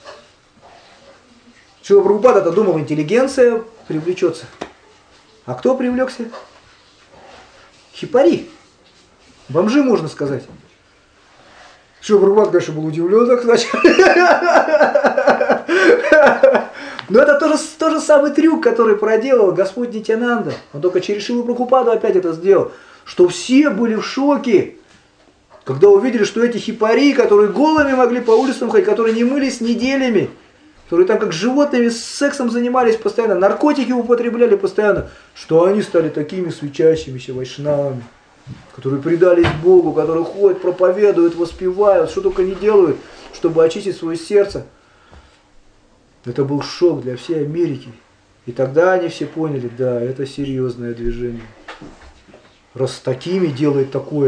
Шила Прабхупада-то думал, интеллигенция привлечется. А кто привлекся? Хипари. Бомжи, можно сказать. Шила Прабхупада, конечно, был удивлен, так значит. Но это тоже тот же самый трюк, который проделал Господь Нитьянанда. Он только через Шилу Прабхупаду опять это сделал. Что все были в шоке, когда увидели, что эти хипари, которые голыми могли по улицам ходить, которые не мылись неделями, которые там как животными с сексом занимались постоянно, наркотики употребляли постоянно, что они стали такими свечащимися вайшнавами, которые предались Богу, которые ходят, проповедуют, воспевают, что только не делают, чтобы очистить свое сердце. Это был шок для всей Америки. И тогда они все поняли, да, это серьезное движение. Раз с такими делает такое.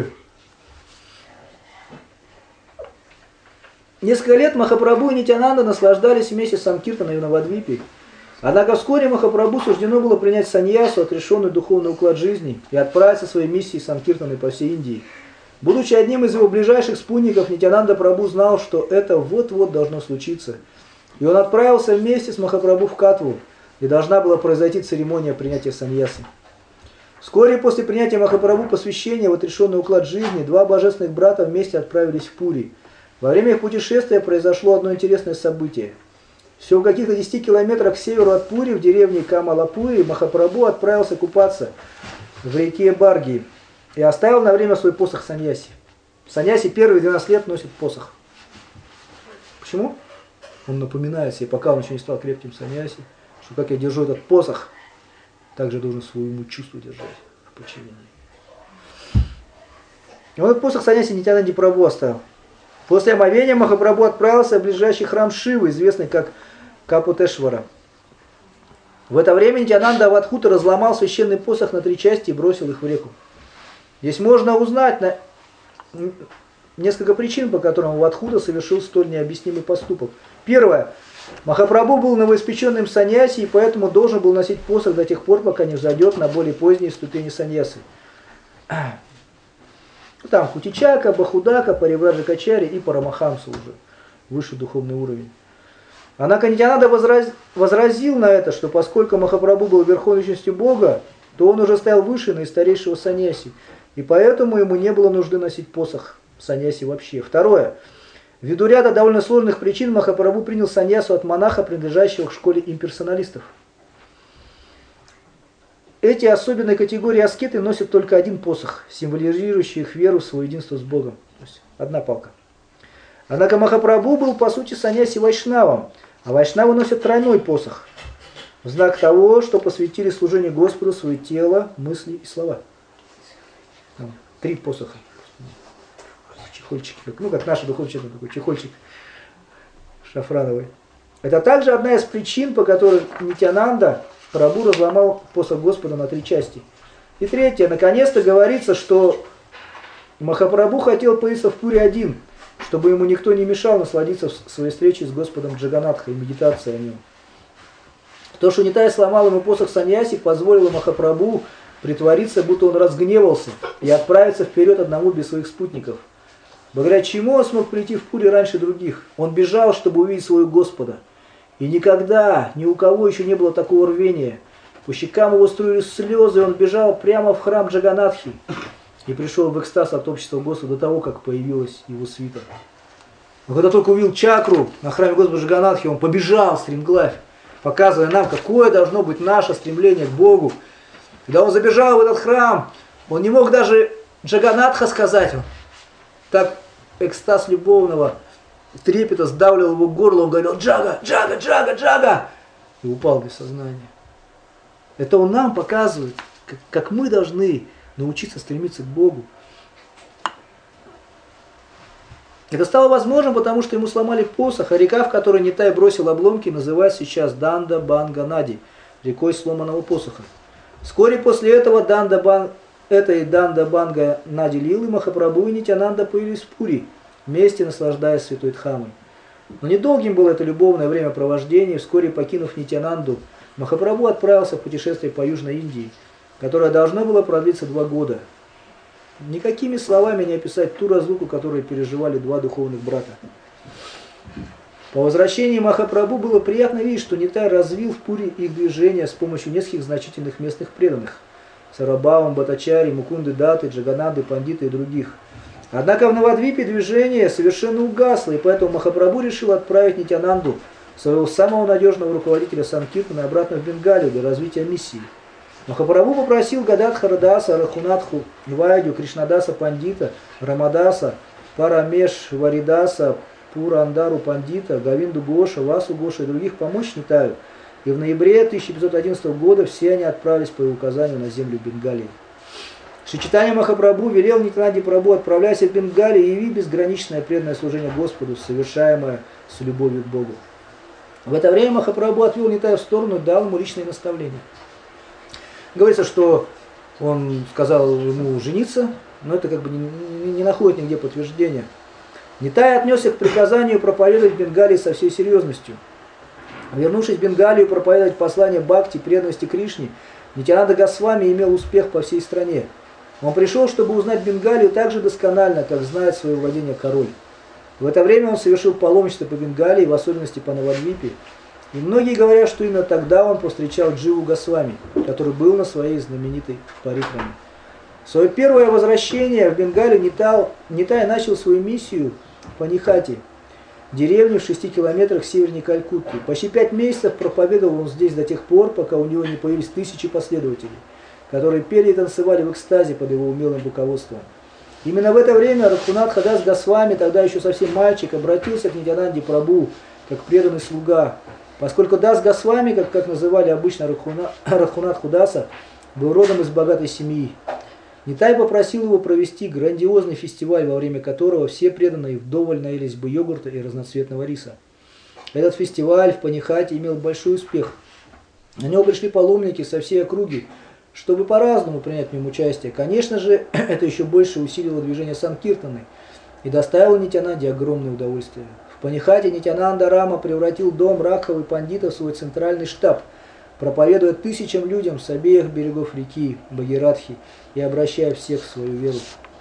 Несколько лет Махапрабху и Нитьянанда наслаждались вместе с Санкиртаной в Навадвипе. Однако вскоре Махапрабху суждено было принять саньясу, отрешенный духовный уклад жизни, и отправиться своей миссией Санкиртаной по всей Индии. Будучи одним из его ближайших спутников, Нитьянанда Прабху знал, что это вот-вот должно случиться. И он отправился вместе с Махапрабху в Катву, и должна была произойти церемония принятия саньясы. Вскоре после принятия Махапрабху посвящения в отрешенный уклад жизни, два божественных брата вместе отправились в Пури. Во время их путешествия произошло одно интересное событие. Всего в каких-то десяти километрах к северу от Пури, в деревне Камалапури, Махапрабху отправился купаться в реке Барги и оставил на время свой посох саньяси. Саньяси первые двенадцать лет носит посох. Почему? Он напоминает себе, пока он еще не стал крепким саньяси, что как я держу этот посох, так же должен своему чувству держать в подчинении. И вот этот посох саньяси Нитьянанде Прабху оставил. После омовения Махапрабху отправился в ближайший храм Шивы, известный как Капутешвара. В это время Нитьянанда Авадхута разломал священный посох на три части и бросил их в реку. Здесь можно узнать на... несколько причин, по которым Авадхута совершил столь необъяснимый поступок. Первое. Махапрабху был новоиспеченным саньяси, и поэтому должен был носить посох до тех пор, пока не взойдет на более поздние ступени саньясы. Там Кутичака, Бахудака, Паривраджакачари и Парамахамса уже. Высший духовный уровень. Однако Нитьянанда возраз... возразил на это, что поскольку Махапрабху был верховной личностью Бога, то он уже стоял выше наистарейшего саньяси. И поэтому ему не было нужды носить посох саньяси вообще. Второе. Ввиду ряда довольно сложных причин Махапрабху принял саньясу от монаха, принадлежащего к школе имперсоналистов. Эти особенные категории аскеты носят только один посох, символизирующий их веру в свое единство с Богом. То есть одна палка. Однако Махапрабху был по сути саньяси вайшнавом, а вайшнавы носят тройной посох, в знак того, что посвятили служению Господу свое тело, мысли и слова. Три посоха. Чехольчики, ну как наши духовники, такой чехольчик шафрановый. Это также одна из причин, по которой Нитьянанда Прабху разломал посох Господа на три части. И третье, наконец-то говорится, что Махапрабху хотел появиться в Пури один, чтобы ему никто не мешал насладиться своей встречей с Господом Джаганатхой и медитацией о нем. То, что Нитай сломал ему посох саньяси, позволило Махапрабху притвориться, будто он разгневался, и отправиться вперед одному без своих спутников. Благодаря чему он смог прийти в Пури раньше других? Он бежал, чтобы увидеть своего Господа. И никогда, ни у кого еще не было такого рвения. По щекам его струились слезы, и он бежал прямо в храм Джаганатхи. И пришел в экстаз от общества Господа до того, как появилась его свита. Но когда только увидел чакру на храме Господа Джаганатхи, он побежал стремглавь, показывая нам, какое должно быть наше стремление к Богу. Когда он забежал в этот храм, он не мог даже Джаганатха сказать. Так экстаз любовного трепета сдавливал его горло, он говорил: «Джага, Джага, Джага, Джага!» И упал без сознания. Это он нам показывает, как, как мы должны научиться стремиться к Богу. Это стало возможным, потому что ему сломали посох, а река, в которой Нитай бросил обломки, называется сейчас Данда Банга Нади, рекой сломанного посоха. Вскоре после этого Данда Бан... этой Данда Банга Нади Лилы Махапрабху и Нитянанда появились в Пури, вместе наслаждаясь святой Дхамой. Но недолгим было это любовное времяпровождение. Вскоре покинув Нитянанду, Махапрабху отправился в путешествие по Южной Индии, которое должно было продлиться два года. Никакими словами не описать ту разлуку, которую переживали два духовных брата. По возвращении Махапрабху было приятно видеть, что Нитай развил в Пури их движение с помощью нескольких значительных местных преданных – Сарабхаум, Бхаттачарьи, Мукунды, Даты, Джагананды, Пандиты и других. Однако в Навадвипе движение совершенно угасло, и поэтому Махапрабху решил отправить Нитянанду, своего самого надежного руководителя Санкиртана, обратно в Бенгалию для развития миссии. Махапрабху попросил Гададхара Даса, Рахунатху, Вайдю, Кришнадаса Пандита, Рамадаса, Парамеш Варидаса, Пурандару Пандита, Гавинду Гоша, Васу Гоша и других помочь Нитаю. И в ноябре тысяча пятьсот одиннадцатого года все они отправились по его указанию на землю Бенгалии. Шри Чайтанья Махапрабху велел Нитянанде Прабху: «Отправляйся в Бенгалию и яви безграничное преданное служение Господу, совершаемое с любовью к Богу». В это время Махапрабху отвел Нитая в сторону и дал ему личные наставления. Говорится, что он сказал ему жениться, но это как бы не, не, не находит нигде подтверждения. Нитай отнесся к приказанию проповедовать в Бенгалии со всей серьезностью. Вернувшись в Бенгалию проповедовать послание Бхакти, преданности Кришне, Нитянанда Госвами имел успех по всей стране. Он пришел, чтобы узнать Бенгалию так же досконально, как знает свое владение король. В это время он совершил паломничество по Бенгалии, в особенности по Навадвипе. И многие говорят, что именно тогда он повстречал Дживу Госвами, который был на своей знаменитой парикраме. В свое первое возвращение в Бенгалию Нитай, Нитай начал свою миссию в Панихати, деревне в шести километрах севернее Калькутты. Почти пять месяцев проповедовал он здесь до тех пор, пока у него не появились тысячи последователей, которые пели и танцевали в экстазе под его умелым руководством. Именно в это время Рахунатха Дас Госвами, тогда еще совсем мальчик, обратился к Нитянанде Прабху как преданный слуга. Поскольку Дас Госвами, как, как называли обычно Рахуна, Рахунатху Даса, был родом из богатой семьи, Нитай попросил его провести грандиозный фестиваль, во время которого все преданные вдоволь наелись бы йогурта и разноцветного риса. Этот фестиваль в Панихате имел большой успех. На него пришли паломники со всей округи, чтобы по-разному принять в нем участие. Конечно же, это еще больше усилило движение Санкиртаны и доставило Нитянанде огромное удовольствие. В Панихате Нитянанда Рама превратил дом Ракхавы Пандита в свой центральный штаб, проповедуя тысячам людям с обеих берегов реки Бхагиратхи и обращая всех в свою веру.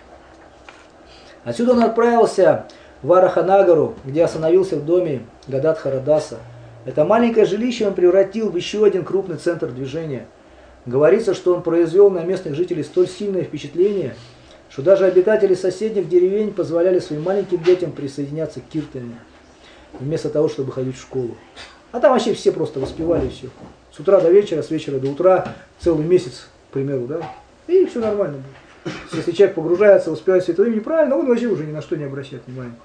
Отсюда он отправился в Араханагару, где остановился в доме Гададхара Даса. Это маленькое жилище он превратил в еще один крупный центр движения. Говорится, что он произвел на местных жителей столь сильное впечатление, что даже обитатели соседних деревень позволяли своим маленьким детям присоединяться к киртане, вместо того, чтобы ходить в школу. А там вообще все просто воспевали все. С утра до вечера, с вечера до утра, целый месяц, к примеру, да? И все нормально будет. Если человек погружается, воспевает святое имя неправильно, он вообще уже ни на что не обращает внимания.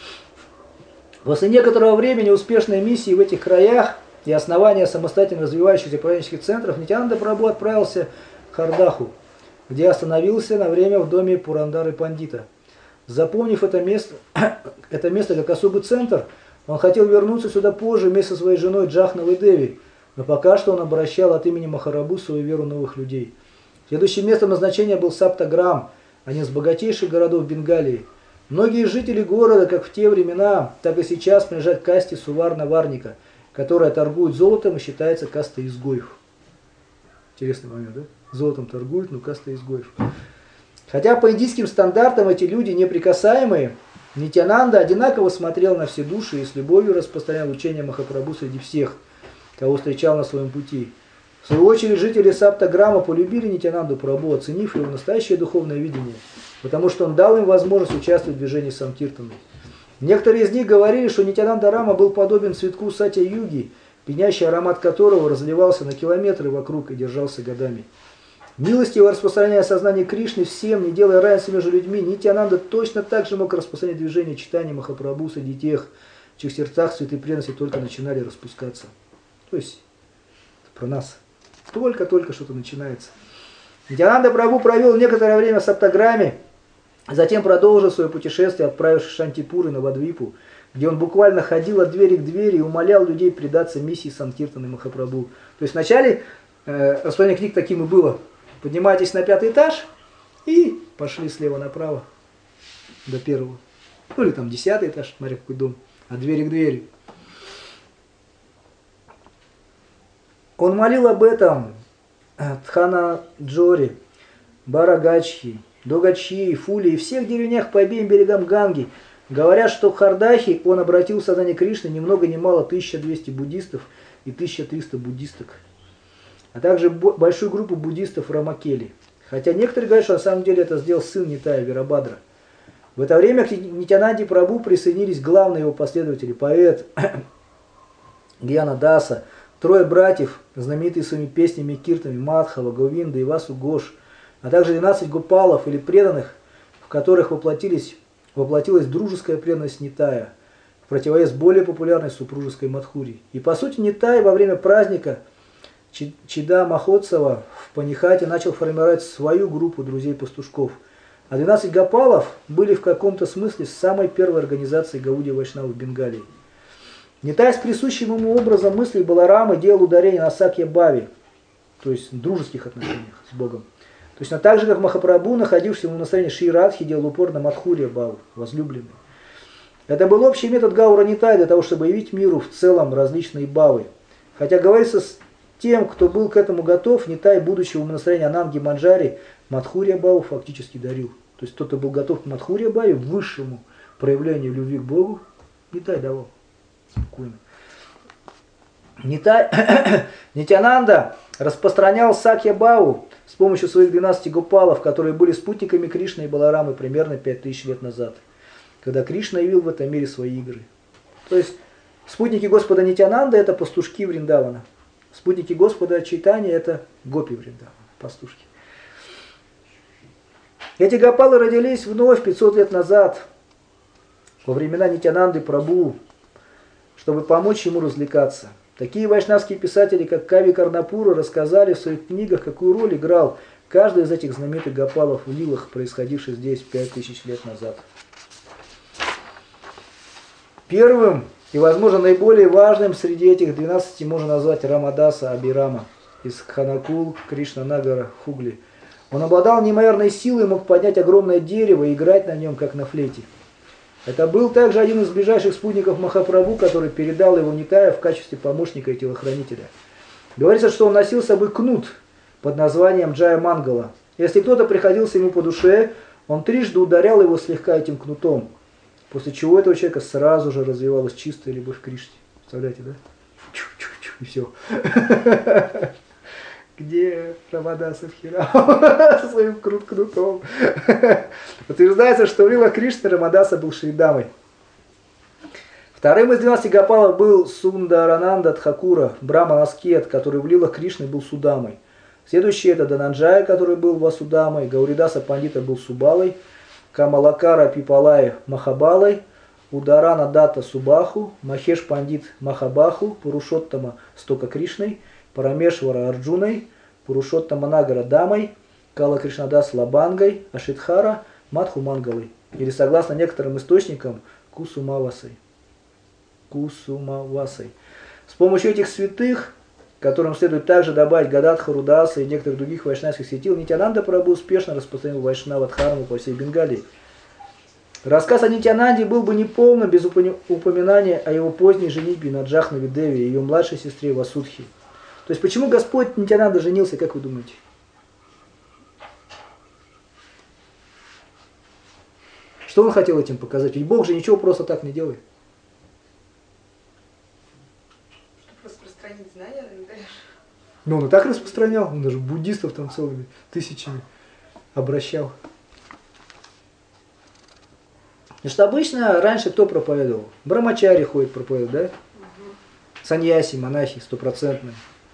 После некоторого времени успешной миссии в этих краях и основания самостоятельно развивающихся правительских центров, Нитянанда Прабху отправился в Хардаху, где остановился на время в доме Пурандары Пандита. Запомнив это место, это место как особый центр, он хотел вернуться сюда позже вместе со своей женой Джахнавой Деви, но пока что он обращал от имени Махапрабху свою веру новых людей. Следующим местом назначения был Саптаграм, один из богатейших городов Бенгалии. Многие жители города, как в те времена, так и сейчас, принадлежат к касте Суварна-Варника, которая торгует золотом и считается кастой изгоев. Интересный момент, да? золотом торгуют, ну каста изгоев. Хотя по индийским стандартам эти люди неприкасаемые, Нитьянанда одинаково смотрел на все души и с любовью распространял учение Махапрабху среди всех, кого встречал на своем пути. В свою очередь жители Саптаграма полюбили Нитьянанду Прабху, оценив его настоящее духовное видение, потому что он дал им возможность участвовать в движении Санкиртаны. Некоторые из них говорили, что Нитьянанда Рама был подобен цветку Сатья-юги, пьянящий аромат которого разливался на километры вокруг и держался годами. Милостиво распространяя сознание Кришны всем, не делая разницы между людьми, Нитьянанда точно так же мог распространять движение читания Махапрабху среди тех, в чьих сердцах цветы преданности только начинали распускаться. То есть, про нас. Только-только что-то начинается. Нитьянанда Прабху провел некоторое время в Саптаграме, затем продолжил свое путешествие, отправившись в Шантипур и Навадвипу, где он буквально ходил от двери к двери и умолял людей предаться миссии Санкиртаны Махапрабху. То есть вначале э, распространение книг таким и было. Поднимайтесь на пятый этаж и пошли слева направо до первого. Ну или там десятый этаж, смотря какой дом, от двери к двери. Он молил об этом Тхана Джори, Барагачхи, Догачхи, Фули и всех деревнях по обеим берегам Ганги. Говорят, что в Хардахе он обратил в сознание Кришны ни много ни мало тысяча двести буддистов и тысяча триста буддисток, а также большую группу буддистов в Рамакели. Хотя некоторые говорят, что на самом деле это сделал сын Нитая Вирабадра. В это время к Нитьянанде Прабху присоединились главные его последователи, поэт Гьяна Даса, трое братьев, знаменитые своими песнями и киртами Мадхава, Говинда и Васу Гош, а также двенадцать гопалов или преданных, в которых воплотились, воплотилась дружеская преданность Нитая, в противовес более популярной супружеской Мадхури. И по сути Нитай во время праздника Чида Махотсава в Панихате начал формировать свою группу друзей-пастушков, а двенадцать гопалов были в каком-то смысле самой первой организацией Гаудия Вайшнава в Бенгалии. Нитай с присущим ему образом мыслей Баларамы делал ударение на Сакья Бави, то есть в дружеских отношениях с Богом. Точно так же, как Махапрабху, находившийся в настроении Шри Радхи, делал упор на Мадхурия Баву, возлюбленный. Это был общий метод Гаура Нитай для того, чтобы явить миру в целом различные бавы. Хотя говорится с тем, кто был к этому готов, Нитай, будучи в настроении Ананги Манджари, Мадхурия Баву фактически дарил. То есть кто-то был готов к Мадхурия Баве, высшему проявлению любви к Богу, Нитай давал. Спокойно. Нитай, Нитьянанда распространял Сакья Баву с помощью своих двенадцати гопалов, которые были спутниками Кришны и Баларамы примерно пять тысяч лет назад, когда Кришна явил в этом мире свои игры. То есть спутники Господа Нитьянанда это пастушки Вриндавана. Спутники Господа Чайтаньи это гопи Вриндавана, пастушки. Эти гопалы родились вновь пятьсот лет назад, во времена Нитьянанды Прабху, чтобы помочь ему развлекаться. Такие вайшнавские писатели, как Кави Карнапура, рассказали в своих книгах, какую роль играл каждый из этих знаменитых гопалов в лилах, происходивших здесь пять тысяч лет назад. Первым и, возможно, наиболее важным среди этих двенадцати можно назвать Рамадаса Абирама из Ханакул, Кришнанагара, Хугли. Он обладал неимоверной силой и мог поднять огромное дерево и играть на нем, как на флейте. Это был также один из ближайших спутников Махапрабху, который передал его Нитая в качестве помощника и телохранителя. Говорится, что он носил с собой кнут под названием Джая Мангала. Если кто-то приходился ему по душе, он трижды ударял его слегка этим кнутом, после чего у этого человека сразу же развивалась чистая любовь к Кришне. Представляете, да? Чу-чу-чу, и все. Где Рамадаса Бхирам со своим кнутом? Утверждается, что в лилах Кришны Рамадаса был Шридамой. Вторым из двенадцати гопалов был Сундарананда Тхакура, Брахман Аскет, который в лилах Кришны был Судамой. Следующий это Дананджая, который был Васудамой, Гауридаса Пандита был Субалой, Камалакара Пипалай Махабалой, Ударана Дата Субаху, Махеш Пандит Махабаху, Пурушоттама Стока Кришной, Парамешвара Арджуной, Пурушоттама Нагара Дамой, Кала Кришнадас Лабангой, Ашидхара Мадху Мангалой. Или, согласно некоторым источникам, Кусумавасой. Кусумавасой. С помощью этих святых, которым следует также добавить Гададхару Даса и некоторых других вайшнавских светил, Нитьянанда Прабху успешно распространил Вайшнава-дхарму по всей Бенгалии. Рассказ о Нитьянанде был бы неполным без упоминания о его поздней женитьбе на Джахнави Деви и ее младшей сестре Васудхи. То есть почему Господь Нитьянанда женился, как вы думаете? Что он хотел этим показать? Ведь Бог же ничего просто так не делает. Чтобы распространить знания, наверное. Ну, он и так распространял, он даже буддистов там целыми тысячами обращал. Потому что обычно раньше кто проповедовал? Брамачари ходит проповедовать, да? Угу. Саньяси, монахи стопроцентные.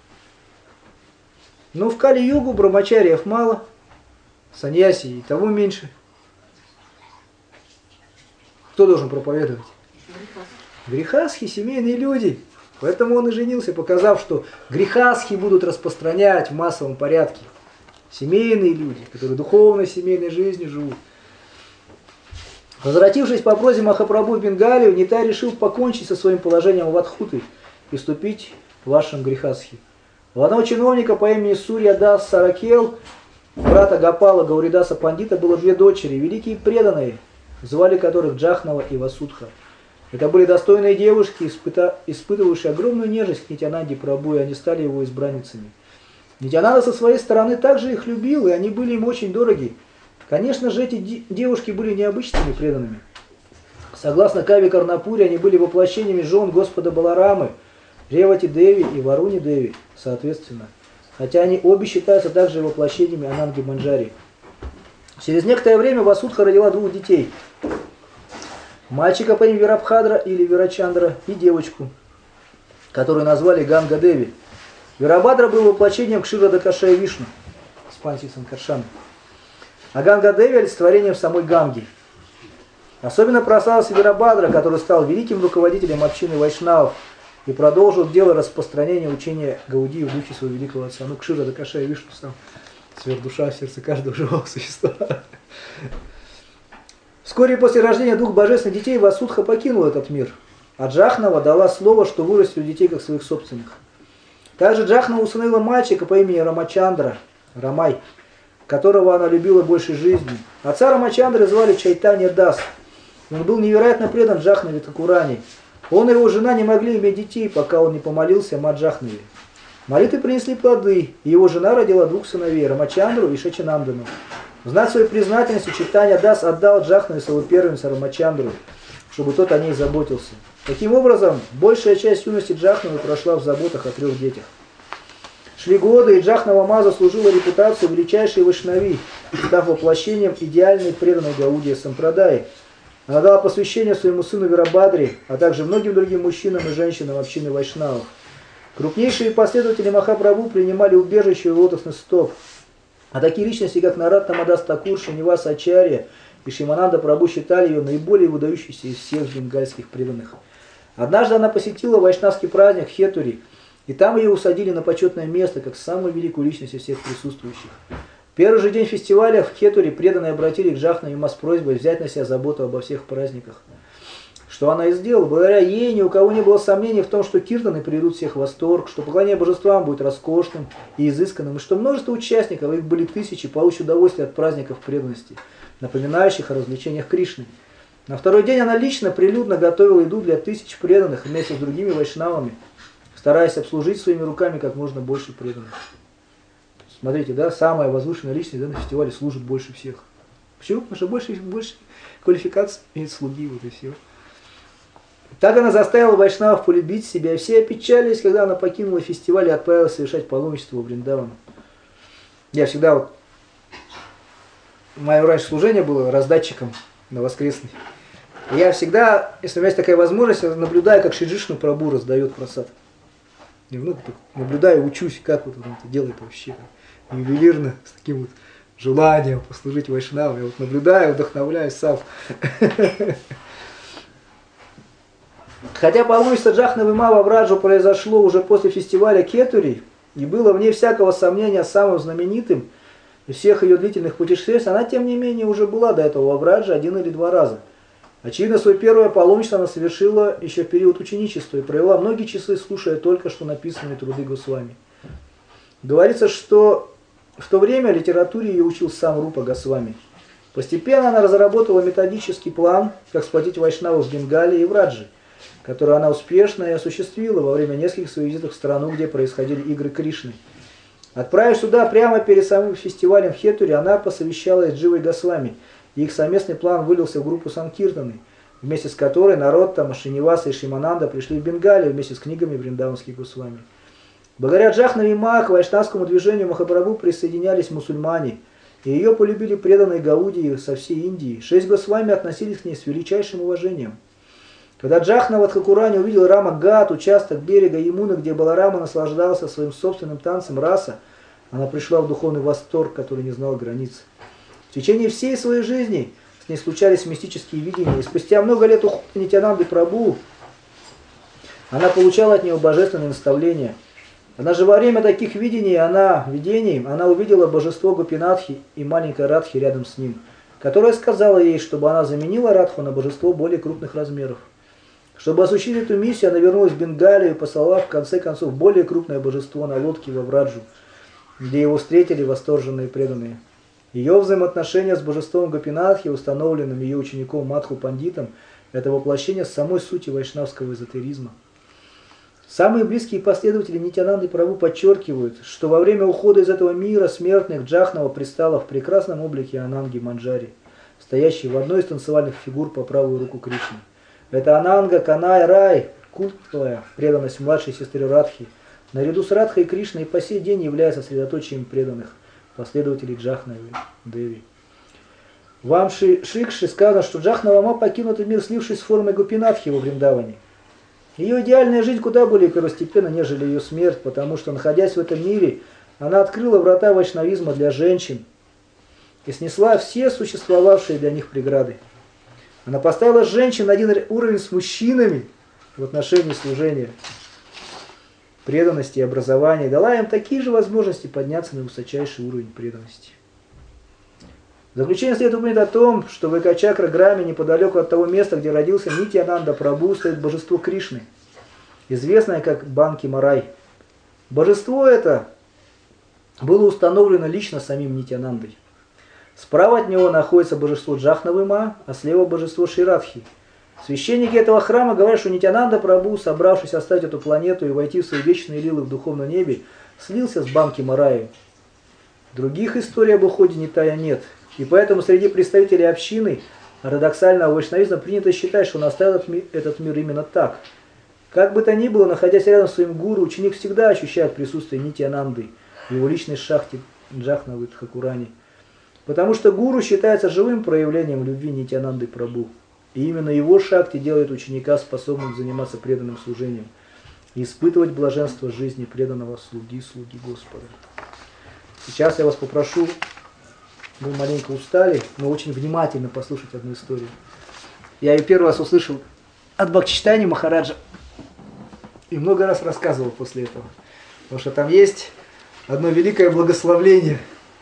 Но в Кали-югу брамачариев мало, саньяси и того меньше. Кто должен проповедовать? Грехасхи, семейные люди. Поэтому он и женился, показав, что грехасхи будут распространять в массовом порядке. Семейные люди, которые духовной семейной жизнью живут. Возвратившись по просьбе Махапрабху в Бенгалию, Нитай решил покончить со своим положением вадхуты и вступить в ашрам грехасхи. У одного чиновника по имени Сурья Дас Саракел, брата Гапала Гауридаса Пандита, было две дочери, великие преданные, звали которых Джахнава и Васудха. Это были достойные девушки, испыта... испытывавшие огромную нежность к Нитянанде Прабху, и они стали его избранницами. Нитянанда со своей стороны также их любил, и они были им очень дороги. Конечно же, эти девушки были необычными преданными. Согласно Кави Карнапури, они были воплощениями жен Господа Баларамы, Ревати Деви и Варуни Деви, соответственно. Хотя они обе считаются также воплощениями Ананги Манджари. Через некоторое время Васудха родила двух детей. Мальчика по имени Вирабхадра или Вирачандра и девочку, которую назвали Ганга Деви. Вирабхадра был воплощением Кширадакашая Вишну с Панчи Санкаршана. А Ганга Деви олицетворением самой Ганги. Особенно прославился Вирабхадра, который стал великим руководителем общины вайшнавов и продолжил дело распространения учения Гаудии в духе своего великого отца. Ну, Кширадакашая Вишну сам сверхдуша в сердце каждого живого существа. Вскоре после рождения двух божественных детей Васудха покинул этот мир, а Джахнава дала слово, что вырастет детей как своих собственных. Также Джахнава усыновила мальчика по имени Рамачандра, Рамай, которого она любила больше жизни. Отца Рамачандры звали Чайтанья Дас. Он был невероятно предан Джахнаве Такурани. Он и его жена не могли иметь детей, пока он не помолился о Джахнаве. Молитвы принесли плоды, и его жена родила двух сыновей, Рамачандру и Шачинандану. В знак своей признательности Чайтанья Дас отдал Джахнаве своего первенца Рамачандру, чтобы тот о ней заботился. Таким образом, большая часть юности Джахнавы прошла в заботах о трех детях. Шли годы, и Джахнава Ма заслужила репутацию величайшей вайшнави, став воплощением идеальной преданной Гаудии Сампрадаи. Она дала посвящение своему сыну Вирабхадре, а также многим другим мужчинам и женщинам общины вайшнавов. Крупнейшие последователи Махапрабху принимали убежище у лотосных стоп. А такие личности, как Наратта Мадас Такур, Шриниваса Ачарья и Шимананда Прабху, считали ее наиболее выдающейся из всех бенгальских преданных. Однажды она посетила вайшнавский праздник Хетури, и там ее усадили на почетное место, как самую великую личность из всех присутствующих. В первый же день фестиваля в Хетури преданные обратили к Джахнаве Ма с просьбой взять на себя заботу обо всех праздниках. Что она и сделала. Благодаря ей ни у кого не было сомнений в том, что киртаны приведут всех в восторг, что поклонение божествам будет роскошным и изысканным, и что множество участников, их были тысячи, получат удовольствие от праздников преданности, напоминающих о развлечениях Кришны. На второй день она лично прилюдно готовила еду для тысяч преданных вместе с другими вайшнавами, стараясь обслужить своими руками как можно больше преданных. Смотрите, да, самая возвышенная личность, да, на фестивале служит больше всех. Почему? Потому что больше, больше квалификаций имеет слуги, вот и все. Так она заставила вайшнавов полюбить себя, и все опечалились, когда она покинула фестиваль и отправилась совершать паломничество в Вриндаван. Я всегда вот... Мое раньше служение было раздатчиком на воскресный. И я всегда, если у меня есть такая возможность, я наблюдаю, как Шри Джишну Прабху раздает прасад. Я ну, наблюдаю, учусь, как вот он это делает вообще. Ювелирно, с таким вот желанием послужить вайшнавам. Я вот наблюдаю, вдохновляюсь сам. Хотя паломничество Джахнавы Ма в Абраджу произошло уже после фестиваля Кетури и было вне всякого сомнения самым знаменитым из всех ее длительных путешествий, она тем не менее уже была до этого в Абраджи один или два раза. Очевидно, свое первое паломничество она совершила еще в период ученичества и провела многие часы, слушая только что написанные труды Госвами. Говорится, что в то время литературе ее учил сам Рупа Госвами. Постепенно она разработала методический план, как сплотить вайшнавов в Бенгалии и в Раджи, которую она успешно и осуществила во время нескольких своих визитов в страну, где происходили игры Кришны. Отправив сюда прямо перед самым фестивалем в Хетури, она посовещалась с Дживой Госвами и их совместный план вылился в группу Санкиртаны, вместе с которой народ там Шриниваса и Шримананда пришли в Бенгалию вместе с книгами Вриндаванских Госвами. Благодаря Джахнави Ма к вайшнавскому движению Махапрабху присоединялись мусульмане, и ее полюбили преданные Гаудии со всей Индии. Шесть Госвами относились к ней с величайшим уважением. Когда Джахнава Тхакурани увидел Рама Гат, участок берега Ямуны, где Баларама наслаждался своим собственным танцем раса, она пришла в духовный восторг, который не знал границ. В течение всей своей жизни с ней случались мистические видения, и спустя много лет ухода Нитьянанды Прабху она получала от него божественные наставления. Она же во время таких видений, она, видений, она увидела божество Гопинатхи и маленькой Радхи рядом с ним, которая сказала ей, чтобы она заменила Радху на божество более крупных размеров. Чтобы осуществить эту миссию, она вернулась в Бенгалию и послала в конце концов более крупное божество на лодке во Враджу, где его встретили восторженные преданные. Ее взаимоотношения с божеством Гопинатхи, установленным ее учеником Мадху Пандитом, это воплощение самой сути вайшнавского эзотеризма. Самые близкие последователи Нитьянанды Прабху подчеркивают, что во время ухода из этого мира смертных Джахнава предстала в прекрасном облике Ананги Манджари, стоящей в одной из танцевальных фигур по правую руку Кришны. Это Ананга Канай Рай, культовая преданность младшей сестры Радхи, наряду с Радхой и Кришной и по сей день является средоточием преданных последователей Джахнавы Деви. В Амши Шикши сказано, что Джахнава Ма покинула мир, слившись с формой Гопинатхи во Вриндаване. Ее идеальная жизнь куда более первостепенна, нежели ее смерть, потому что, находясь в этом мире, она открыла врата вайшнавизма для женщин и снесла все существовавшие для них преграды. Она поставила женщин на один уровень с мужчинами в отношении служения, преданности и образования, и дала им такие же возможности подняться на высочайший уровень преданности. В заключение следует упомянуть о том, что в Экачакра Граме, неподалеку от того места, где родился Нитьянанда Прабху, стоит божество Кришны, известное как Банки Марай. Божество это было установлено лично самим Нитьянандой. Справа от него находится божество Джахнавы Ма, а слева божество Ширадхи. Священники этого храма говорят, что Нитьянанда Прабху, собравшись оставить эту планету и войти в свои вечные лилы в духовном небе, слился с Банки Мараем. Других историй об уходе Нитая нет. И поэтому среди представителей общины ортодоксального вайшнавизма принято считать, что он оставил этот мир именно так. Как бы то ни было, находясь рядом с своим гуру, ученик всегда ощущает присутствие Нитьянанды в его личной шахте Джахнавы Тхакурани. Потому что гуру считается живым проявлением любви Нитьянанды Прабху. И именно его шакти делает ученика способным заниматься преданным служением и испытывать блаженство жизни преданного слуги, слуги Господа. Сейчас я вас попрошу, вы маленько устали, но очень внимательно послушать одну историю. Я ее первый раз услышал от Бхактичитани Махараджа и много раз рассказывал после этого. Потому что там есть одно великое благословление.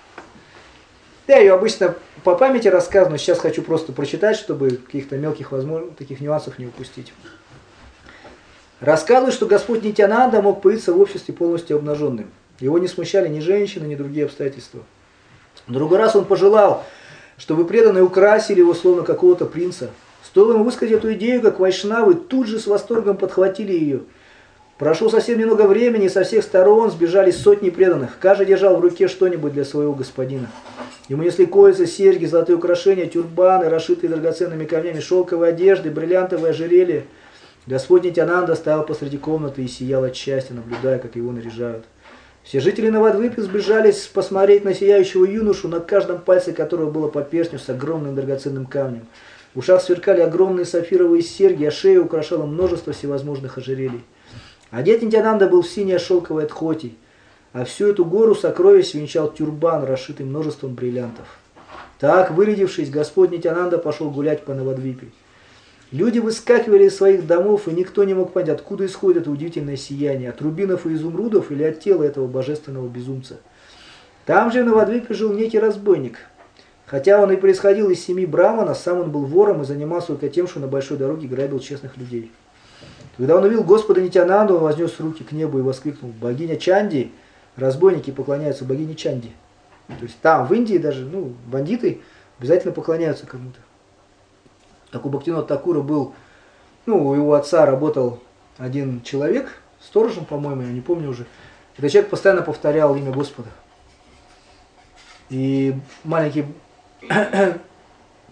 Я ее обычно по памяти рассказываю, но сейчас хочу просто прочитать, чтобы каких-то мелких возможных таких нюансов не упустить. Рассказывает, что Господь Нитьянанда мог появиться в обществе полностью обнаженным. Его не смущали ни женщины, ни другие обстоятельства. В другой раз он пожелал, чтобы преданные украсили его словно какого-то принца. Стоило ему высказать эту идею, как вайшнавы тут же с восторгом подхватили ее. Прошло совсем немного времени, и со всех сторон сбежались сотни преданных. Каждый держал в руке что-нибудь для своего господина. Ему несли кольца, серьги, золотые украшения, тюрбаны, расшитые драгоценными камнями, шелковые одежды, бриллиантовые ожерелья. Господь Нитьянанда стоял посреди комнаты и сиял от счастья, наблюдая, как его наряжают. Все жители Навадвипы сбежались посмотреть на сияющего юношу, на каждом пальце которого было по перстню с огромным драгоценным камнем. В ушах сверкали огромные сапфировые серьги, а шею украшало множество всевозможных ожерелий. Одет Нитьянанда был в синее шелковое тхоти, а всю эту гору сокровищ венчал тюрбан, расшитый множеством бриллиантов. Так, вырядившись, Господь Нитьянанда пошел гулять по Навадвипе. Люди выскакивали из своих домов, и никто не мог понять, откуда исходит это удивительное сияние, от рубинов и изумрудов или от тела этого божественного безумца. Там же в Навадвипе жил некий разбойник. Хотя он и происходил из семьи Брамана, сам он был вором и занимался только тем, что на большой дороге грабил честных людей. Когда он увидел Господа Нитьянанду, он вознес руки к небу и воскликнул: «Богиня Чанди!» Разбойники поклоняются богине Чанди. То есть там, в Индии даже, ну, бандиты обязательно поклоняются кому-то. Так у Бхактивинода Такура был, ну, у его отца работал один человек, сторожем, по-моему, я не помню уже. Этот человек постоянно повторял имя Господа. И маленький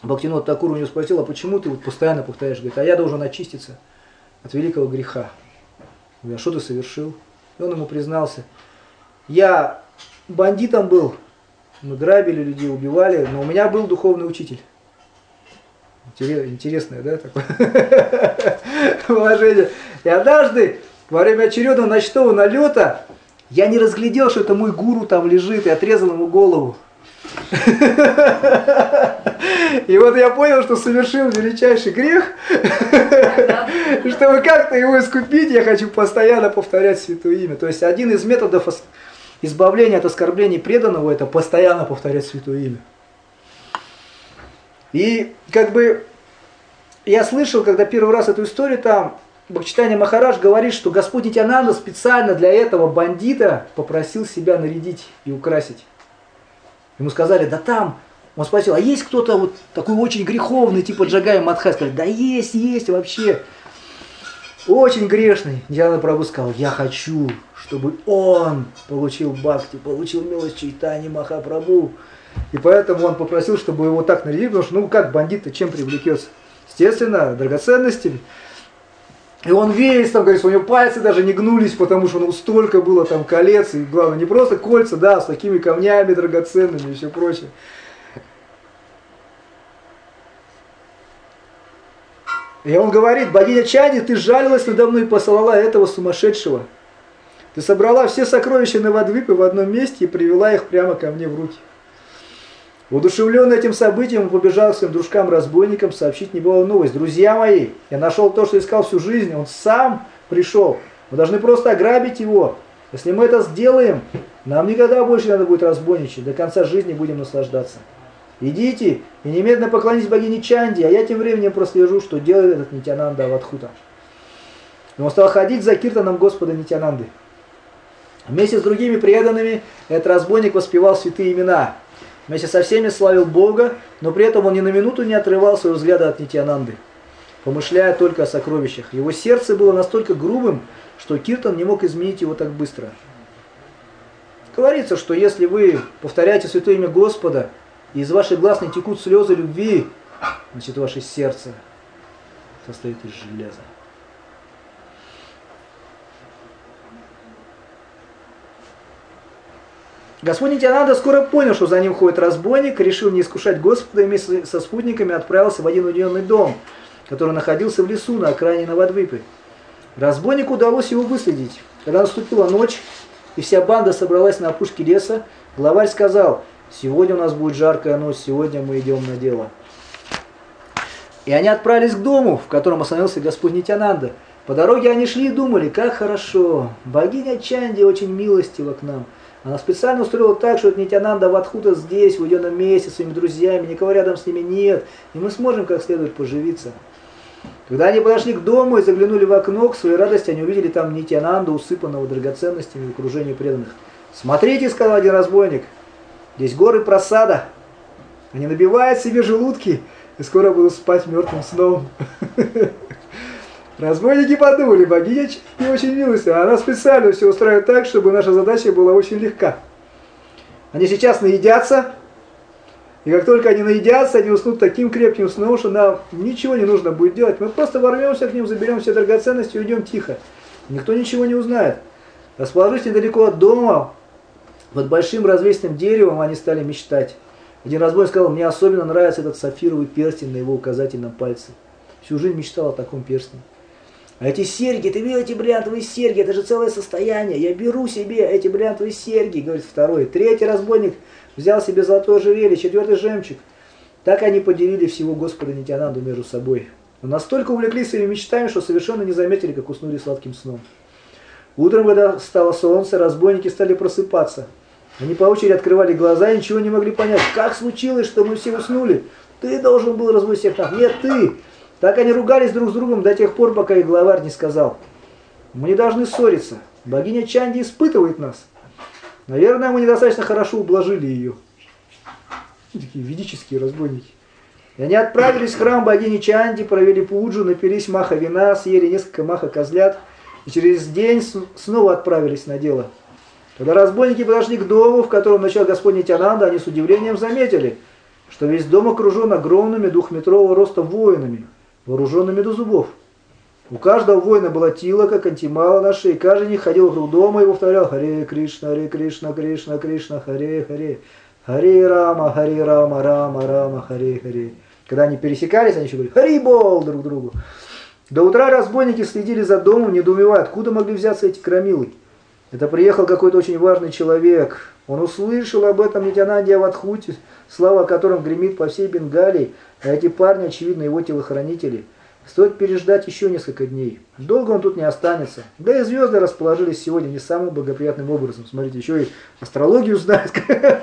Бхактивинода Такур у него спросил, а почему ты вот постоянно повторяешь? Говорит, а я должен очиститься от великого греха. Говорит, а что ты совершил? И он ему признался, я бандитом был, мы грабили людей, убивали, но у меня был духовный учитель. Интересное, да, такое положение. И однажды, во время очередного ночного налета, я не разглядел, что это мой гуру там лежит, и отрезал ему голову. И вот я понял, что совершил величайший грех. Чтобы как-то его искупить, я хочу постоянно повторять святое имя. То есть один из методов избавления от оскорблений преданного — это постоянно повторять святое имя. И как бы я слышал, когда первый раз эту историю, там Бхактичайтанья Махарадж говорит, что Господь Нитьянанда специально для этого бандита попросил себя нарядить и украсить. Ему сказали, да там, он спросил, а есть кто-то вот такой очень греховный, типа Джагай Мадхай? Сказали, да есть, есть вообще. Очень грешный. Нитьянанда Прабху сказал, я хочу, чтобы он получил бхакти, получил милость Чайтаньи Махапрабху. И поэтому он попросил, чтобы его так нарядили, потому что, ну как бандит-то чем привлекется? Естественно, драгоценностями. И он весь, там, говорится, у него пальцы даже не гнулись, потому что ну, столько было там колец, и главное, не просто кольца, да, с такими камнями драгоценными и все прочее. И он говорит, богиня Чанди, ты жалилась надо мной и посылала этого сумасшедшего. Ты собрала все сокровища Навадвипы в одном месте и привела их прямо ко мне в руки. Воодушевленный этим событием, он побежал к своим дружкам-разбойникам сообщить небывалую новость. Друзья мои, я нашел то, что искал всю жизнь, он сам пришел. Мы должны просто ограбить его. Если мы это сделаем, нам никогда больше не надо будет разбойничать, до конца жизни будем наслаждаться. Идите и немедленно поклонитесь богине Чанди, а я тем временем прослежу, что делает этот Нитьянанда Авадхута. И он стал ходить за киртаном Господа Нитьянанды. Вместе с другими преданными этот разбойник воспевал святые имена. Вместе со всеми славил Бога, но при этом он ни на минуту не отрывал своего взгляда от Нитьянанды, помышляя только о сокровищах. Его сердце было настолько грубым, что киртан не мог изменить его так быстро. Говорится, что если вы повторяете святое имя Господа, и из ваших глаз не текут слезы любви, значит ваше сердце состоит из железа. Господь Нитьянанда скоро понял, что за ним ходит разбойник, решил не искушать Господа и вместе со спутниками отправился в один уединенный дом, который находился в лесу на окраине Навадвипы. Разбойнику удалось его выследить. Когда наступила ночь и вся банда собралась на опушке леса, главарь сказал, сегодня у нас будет жаркая ночь, сегодня мы идем на дело. И они отправились к дому, в котором остановился Господь Нитьянанда. По дороге они шли и думали, как хорошо, богиня Чанди очень милостива к нам. Она специально устроила так, что Нитьянанда Авадхута здесь, в уединенном месте, своими друзьями, никого рядом с ними нет, и мы сможем как следует поживиться. Когда они подошли к дому и заглянули в окно, к своей радости они увидели там Нитьянанду, усыпанного драгоценностями в окружении преданных. «Смотрите», — сказал один разбойник, — «здесь горы просада, они набивают себе желудки и скоро будут спать мертвым сном». Разбойники подумали, богиня не очень милостива, она специально все устраивает так, чтобы наша задача была очень легка. Они сейчас наедятся, и как только они наедятся, они уснут таким крепким сном, что нам ничего не нужно будет делать. Мы просто ворвемся к ним, заберем все драгоценности и уйдем тихо. Никто ничего не узнает. Расположившись недалеко от дома, под большим развесистым деревом, они стали мечтать. Один разбойник сказал, мне особенно нравится этот сапфировый перстень на его указательном пальце. Всю жизнь мечтал о таком перстне. А эти серьги, ты видел эти бриллиантовые серьги, это же целое состояние, я беру себе эти бриллиантовые серьги, говорит второй. Третий разбойник взял себе золотое ожерелье, четвертый жемчуг. Так они поделили всего Господа Нитьянанду между собой. Но настолько увлеклись своими мечтами, что совершенно не заметили, как уснули сладким сном. Утром, когда встало солнце, разбойники стали просыпаться. Они по очереди открывали глаза и ничего не могли понять. Как случилось, что мы все уснули? Ты должен был разбудить всех нас. Нет, ты! Так они ругались друг с другом до тех пор, пока их главарь не сказал. Мы не должны ссориться. Богиня Чанди испытывает нас. Наверное, мы недостаточно хорошо ублажили ее. Такие ведические разбойники. И они отправились в храм богини Чанди, провели пуджу, напились маха вина, съели несколько маха козлят. И через день снова отправились на дело. Когда разбойники подошли к дому, в котором ночевал Господь Нитьянанда, они с удивлением заметили, что весь дом окружен огромными двухметрового роста воинами, вооруженными до зубов. У каждого воина была тилока, кантимала на шее, каждый из них ходил вокруг дома и повторял «Харе Кришна, Харе Кришна, Кришна, Кришна, Харе, Харе, Харе Рама, Харе Рама, Рама, Рама, Харе, Харе». Когда они пересекались, они еще говорили «Хари Бол» друг другу. До утра разбойники следили за домом, недоумевая, откуда могли взяться эти кромилы. Это приехал какой-то очень важный человек. Он услышал об этом Нитьянанде Авадхуте, слава о котором гремит по всей Бенгалии, а эти парни, очевидно, его телохранители. Стоит переждать еще несколько дней. Долго он тут не останется. Да и звезды расположились сегодня не самым благоприятным образом. Смотрите, еще и астрологию знает.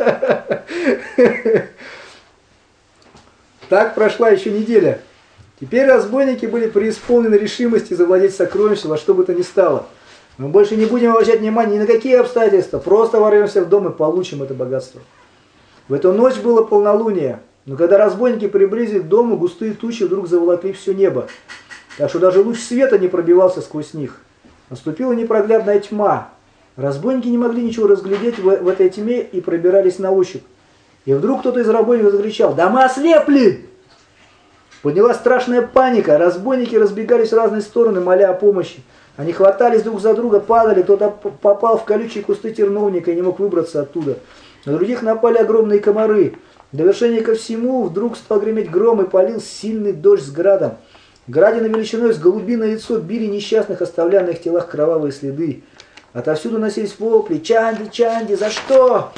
Так прошла еще неделя. Теперь разбойники были преисполнены решимости завладеть сокровищем во что бы то ни стало. Мы больше не будем обращать внимания ни на какие обстоятельства. Просто ворвемся в дом и получим это богатство. В эту ночь было полнолуние. Но когда разбойники приблизились к дому, густые тучи вдруг заволокли все небо, так что даже луч света не пробивался сквозь них. Наступила непроглядная тьма. Разбойники не могли ничего разглядеть в, в этой тьме и пробирались на ощупь. И вдруг кто-то из разбойников закричал: «Да мы ослепли!» Поднялась страшная паника. Разбойники разбегались в разные стороны, моля о помощи. Они хватались друг за друга, падали, кто-то попал в колючие кусты терновника и не мог выбраться оттуда. На других напали огромные комары. В довершение ко всему вдруг стал греметь гром и полил сильный дождь с градом. Градины величиной с голубиное яйцо били несчастных, оставляя на их телах кровавые следы. Отовсюду носились вопли: «Чанди, Чанди, за что?»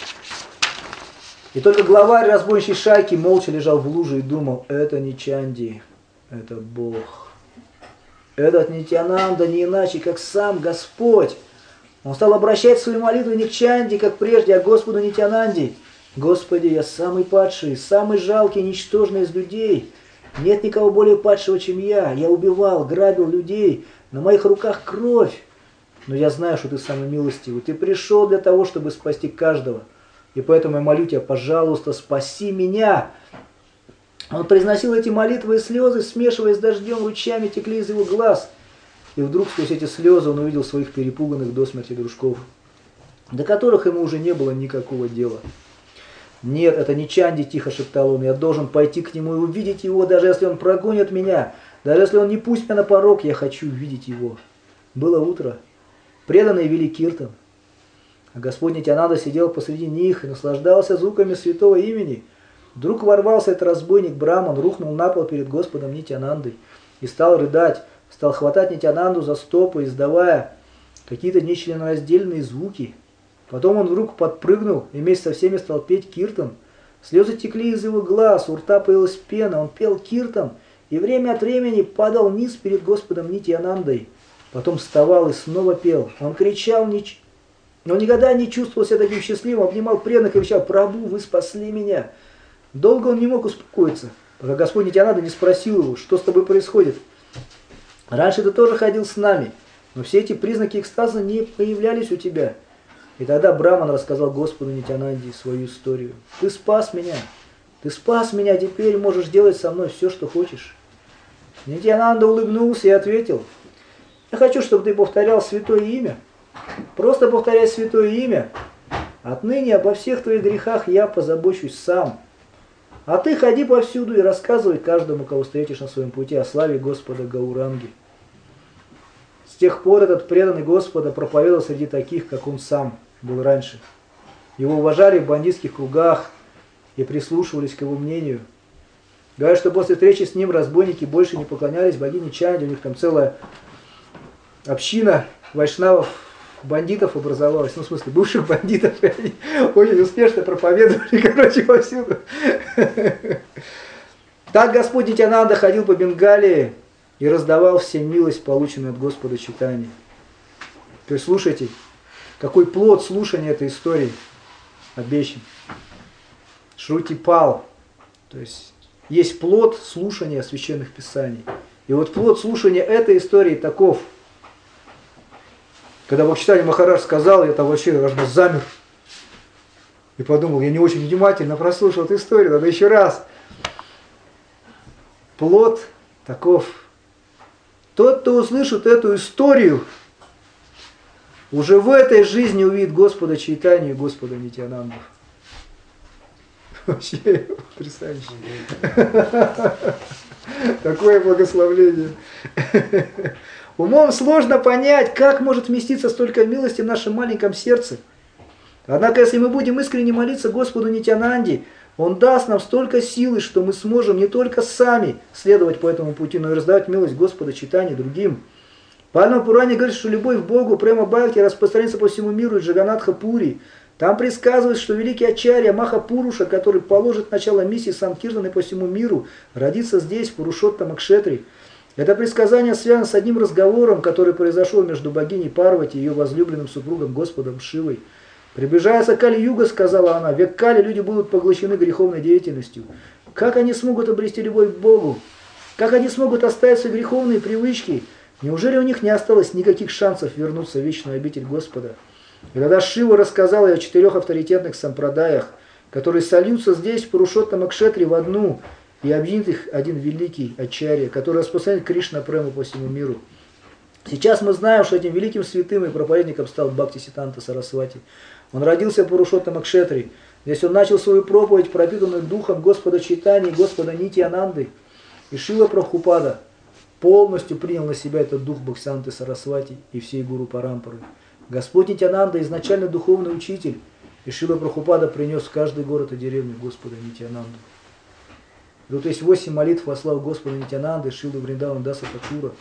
И только главарь разбойничьей шайки молча лежал в луже и думал: это не Чанди, это Бог. Этот Нитьянанда не иначе, как сам Господь. Он стал обращать свои молитвы не к Чанди, как прежде, а к Господу Нитьянанде. «Господи, я самый падший, самый жалкий, ничтожный из людей. Нет никого более падшего, чем я. Я убивал, грабил людей, на моих руках кровь. Но я знаю, что ты самый милостивый. Ты пришел для того, чтобы спасти каждого. И поэтому я молю тебя, пожалуйста, спаси меня». Он произносил эти молитвы, и слезы, смешиваясь с дождем, ручьями текли из его глаз. И вдруг сквозь эти слезы он увидел своих перепуганных до смерти дружков, до которых ему уже не было никакого дела. «Нет, это не Чанди», – тихо шептал он, – «я должен пойти к нему и увидеть его, даже если он прогонит меня, даже если он не пустит меня на порог, я хочу увидеть его». Было утро. Преданные вели киртан, а Господь Нитьянанда сидел посреди них и наслаждался звуками святого имени. Вдруг ворвался этот разбойник Браман, рухнул на пол перед Господом Нитьянандой и стал рыдать, стал хватать Нитьянанду за стопы, издавая какие-то нечленораздельные звуки. Потом он вдруг подпрыгнул и вместе со всеми стал петь киртан. Слезы текли из его глаз, у рта появилась пена, он пел киртан и время от времени падал вниз перед Господом Нитьянандой. Потом вставал и снова пел. Он кричал, нич... но никогда не чувствовал себя таким счастливым, обнимал преданных и кричал: «Прабху, вы спасли меня». Долго он не мог успокоиться, пока Господь Нитьянанда не спросил его: «Что с тобой происходит? Раньше ты тоже ходил с нами, но все эти признаки экстаза не появлялись у тебя». И тогда Браман рассказал Господу Нитьянанде свою историю. «Ты спас меня, ты спас меня, теперь можешь делать со мной все, что хочешь». Нитьянанда улыбнулся и ответил: «Я хочу, чтобы ты повторял святое имя. Просто повторяй святое имя. Отныне обо всех твоих грехах я позабочусь сам. А ты ходи повсюду и рассказывай каждому, кого встретишь на своем пути, о славе Господа Гауранги». С тех пор этот преданный Господа проповедовал среди таких, как он сам был раньше. Его уважали в бандитских кругах и прислушивались к его мнению. Говорят, что после встречи с ним разбойники больше не поклонялись богине Чанди, у них там целая община вайшнавов, бандитов образовалась, ну в смысле бывших бандитов, и они очень успешно проповедовали, короче, повсюду. Так Господь Нитьянанда ходил по Бенгалии и раздавал всем милость, полученную от Господа Чайтаньи. То есть слушайте, какой плод слушания этой истории обещан. Шрути пал. То есть есть плод слушания священных писаний. И вот плод слушания этой истории таков. Когда Бхактисиddханта Махарадж сказал, я там вообще аж замер. И подумал, я не очень внимательно прослушал эту историю, надо еще раз. Плод таков. Тот, кто услышит эту историю, уже в этой жизни увидит Господа Чайтанью и Господа Нитьянанду. Вообще потрясающе. Такое благословление. Умом сложно понять, как может вместиться столько милости в нашем маленьком сердце. Однако, если мы будем искренне молиться Господу Нитьянанде, Он даст нам столько силы, что мы сможем не только сами следовать по этому пути, но и раздавать милость Господа читания другим. Пальма Пурани говорит, что любовь к Богу, према бхакти, распространится по всему миру и Джаганатха Пури. Там предсказывает, что великий Ачарья Махапуруша, который положит начало миссии Санкиртаны по всему миру, родится здесь, в Пурушоттама Кшетри. Это предсказание связано с одним разговором, который произошел между богиней Парвати и ее возлюбленным супругом Господом Шивой. «Приближается Кали-юга, — сказала она, — век Кали, люди будут поглощены греховной деятельностью. Как они смогут обрести любовь к Богу? Как они смогут оставить свои греховные привычки? Неужели у них не осталось никаких шансов вернуться в вечную обитель Господа?» И тогда Шива рассказал о четырех авторитетных сампрадаях, которые сольются здесь, в Пурушоттама Кшетри, в одну, и объединит их один великий Ачарья, который распространяет Кришна прему по всему миру. Сейчас мы знаем, что этим великим святым и проповедником стал Бхактисиддханта Сарасвати. Он родился в Пурушоттама Кшетри. Здесь он начал свою проповедь, пропитанную духом Господа Чайтаньи и Господа Нитьянанды. И Шрила Прабхупада полностью принял на себя этот дух Бхактисиддханты Сарасвати и всей Гуру Парампары. Господь Нитьянанда изначально духовный учитель, и Шрила Прабхупада принес в каждый город и деревню Господа Нитьянанду. И тут есть восемь молитв во славу Господа Нитьянанды, Шрилы Вриндавана Даса Такура.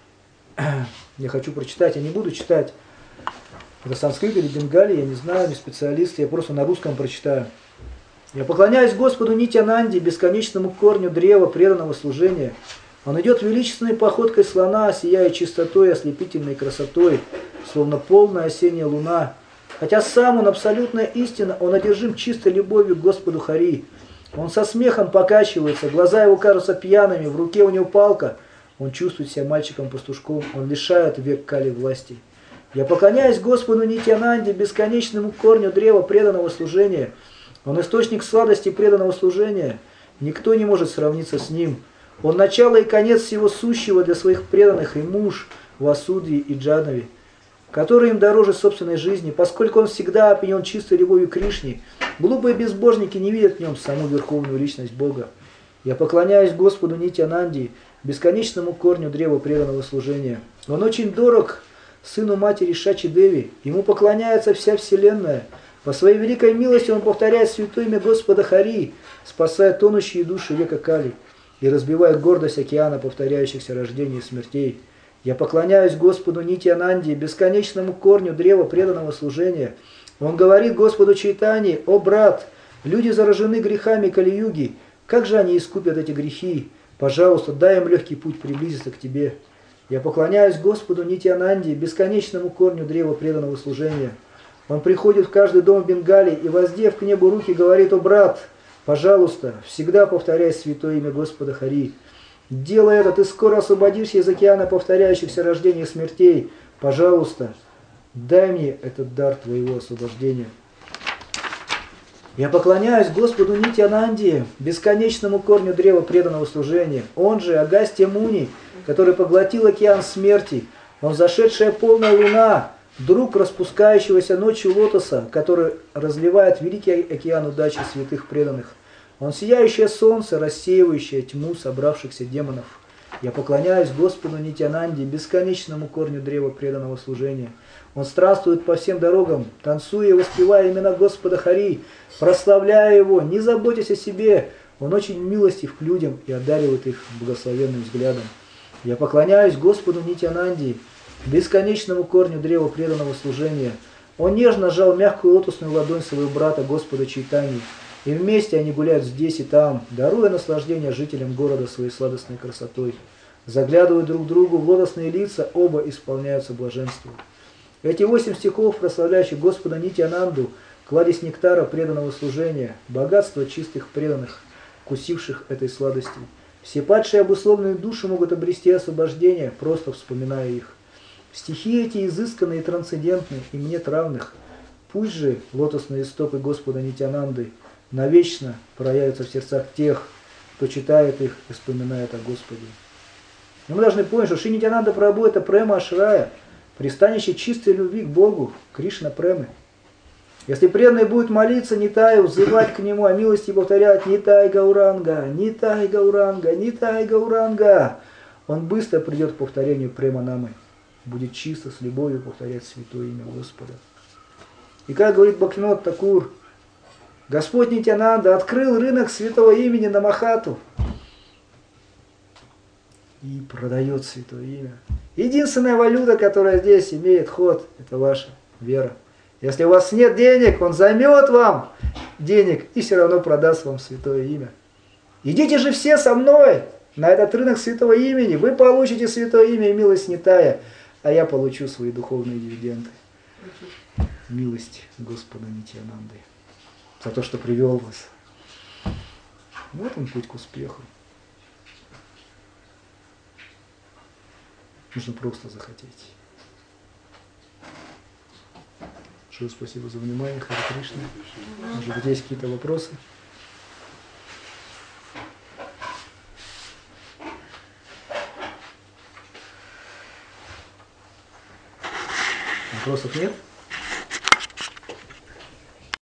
Я хочу прочитать, я не буду читать это санскрит или бенгали, я не знаю, не специалист, я просто на русском прочитаю. «Я поклоняюсь Господу Нитьянанде, бесконечному корню древа преданного служения. Он идет величественной походкой слона, сияя чистотой и ослепительной красотой, словно полная осенняя луна. Хотя сам он абсолютная истина, он одержим чистой любовью к Господу Хари. Он со смехом покачивается, глаза его кажутся пьяными, в руке у него палка. Он чувствует себя мальчиком-пастушком, он лишает век Кали власти. Я поклоняюсь Господу Нитьянанде, бесконечному корню древа преданного служения. Он источник сладости преданного служения. Никто не может сравниться с ним. Он начало и конец всего сущего для своих преданных и муж Васудхи и Джанави, который им дороже собственной жизни, поскольку он всегда опьянен чистой любовью к Кришне. Глупые безбожники не видят в нем саму верховную личность Бога. Я поклоняюсь Господу Нитьянанде, бесконечному корню древа преданного служения. Он очень дорог сыну матери Шачи Деви, ему поклоняется вся вселенная. По своей великой милости он повторяет святое имя Господа Хари, спасая тонущие души века Кали и разбивает гордость океана повторяющихся рождений и смертей. Я поклоняюсь Господу Нитьянанде, бесконечному корню древа преданного служения. Он говорит Господу Чайтаньи: «О брат, люди заражены грехами Кали-юги, как же они искупят эти грехи? Пожалуйста, дай им легкий путь приблизиться к тебе». Я поклоняюсь Господу Нитьянанде, бесконечному корню древа преданного служения. Он приходит в каждый дом в Бенгалии и, воздев к небу руки, говорит: «О брат, пожалуйста, всегда повторяй святое имя Господа Хари. Делай это, ты скоро освободишься из океана повторяющихся рождений и смертей. Пожалуйста, дай мне этот дар твоего освобождения». Я поклоняюсь Господу Нитьянанде, бесконечному корню древа преданного служения. Он же Агастья Муни, который поглотил океан смерти. Он зашедшая полная луна, друг распускающегося ночью лотоса, который разливает великий океан удачи святых преданных. Он сияющее солнце, рассеивающее тьму собравшихся демонов. Я поклоняюсь Господу Нитьянанде, бесконечному корню древа преданного служения. Он странствует по всем дорогам, танцуя и воспевая имена Господа Хари, прославляя Его, не заботясь о себе. Он очень милостив к людям и одаривает их благословенным взглядом. Я поклоняюсь Господу Нитьянанде, бесконечному корню древа преданного служения. Он нежно сжал мягкую лотосную ладонь своего брата Господа Чайтаньи, и вместе они гуляют здесь и там, даруя наслаждение жителям города своей сладостной красотой. Заглядывая друг другу в лотосные лица, оба исполняются блаженством. Эти восемь стихов, прославляющих Господа Нитьянанду, кладезь нектара преданного служения, богатство чистых преданных, вкусивших этой сладости. Все падшие обусловленные души могут обрести освобождение, просто вспоминая их. Стихи эти изысканные и трансцендентны, им нет равных. Пусть же лотосные стопы Господа Нитьянанды навечно проявятся в сердцах тех, кто читает их и вспоминает о Господе. Но мы должны понять, что Шри Нитьянанда Прабху — это према Ашрая, пристанище чистой любви к Богу, Кришна премы. Если преданный будет молиться Нитаю, взывать к нему, о милости повторять Нитай Гауранга, Нитай Гауранга, Нитай Гауранга, он быстро придет к повторению Преманамы, будет чисто, с любовью повторять святое имя Господа. И как говорит Бхактивинода Такур, Господь Нитьянанда открыл рынок святого имени на Махату и продает святое имя. Единственная валюта, которая здесь имеет ход, это ваша вера. Если у вас нет денег, он займет вам денег и все равно продаст вам святое имя. Идите же все со мной на этот рынок святого имени, вы получите святое имя и милость Нитая, а я получу свои духовные дивиденды. Милость Господа Нитьянанды за то, что привел вас. Вот он путь к успеху. Нужно просто захотеть. Большое спасибо за внимание. Харе Кришна. Может быть, есть какие-то вопросы? Вопросов нет?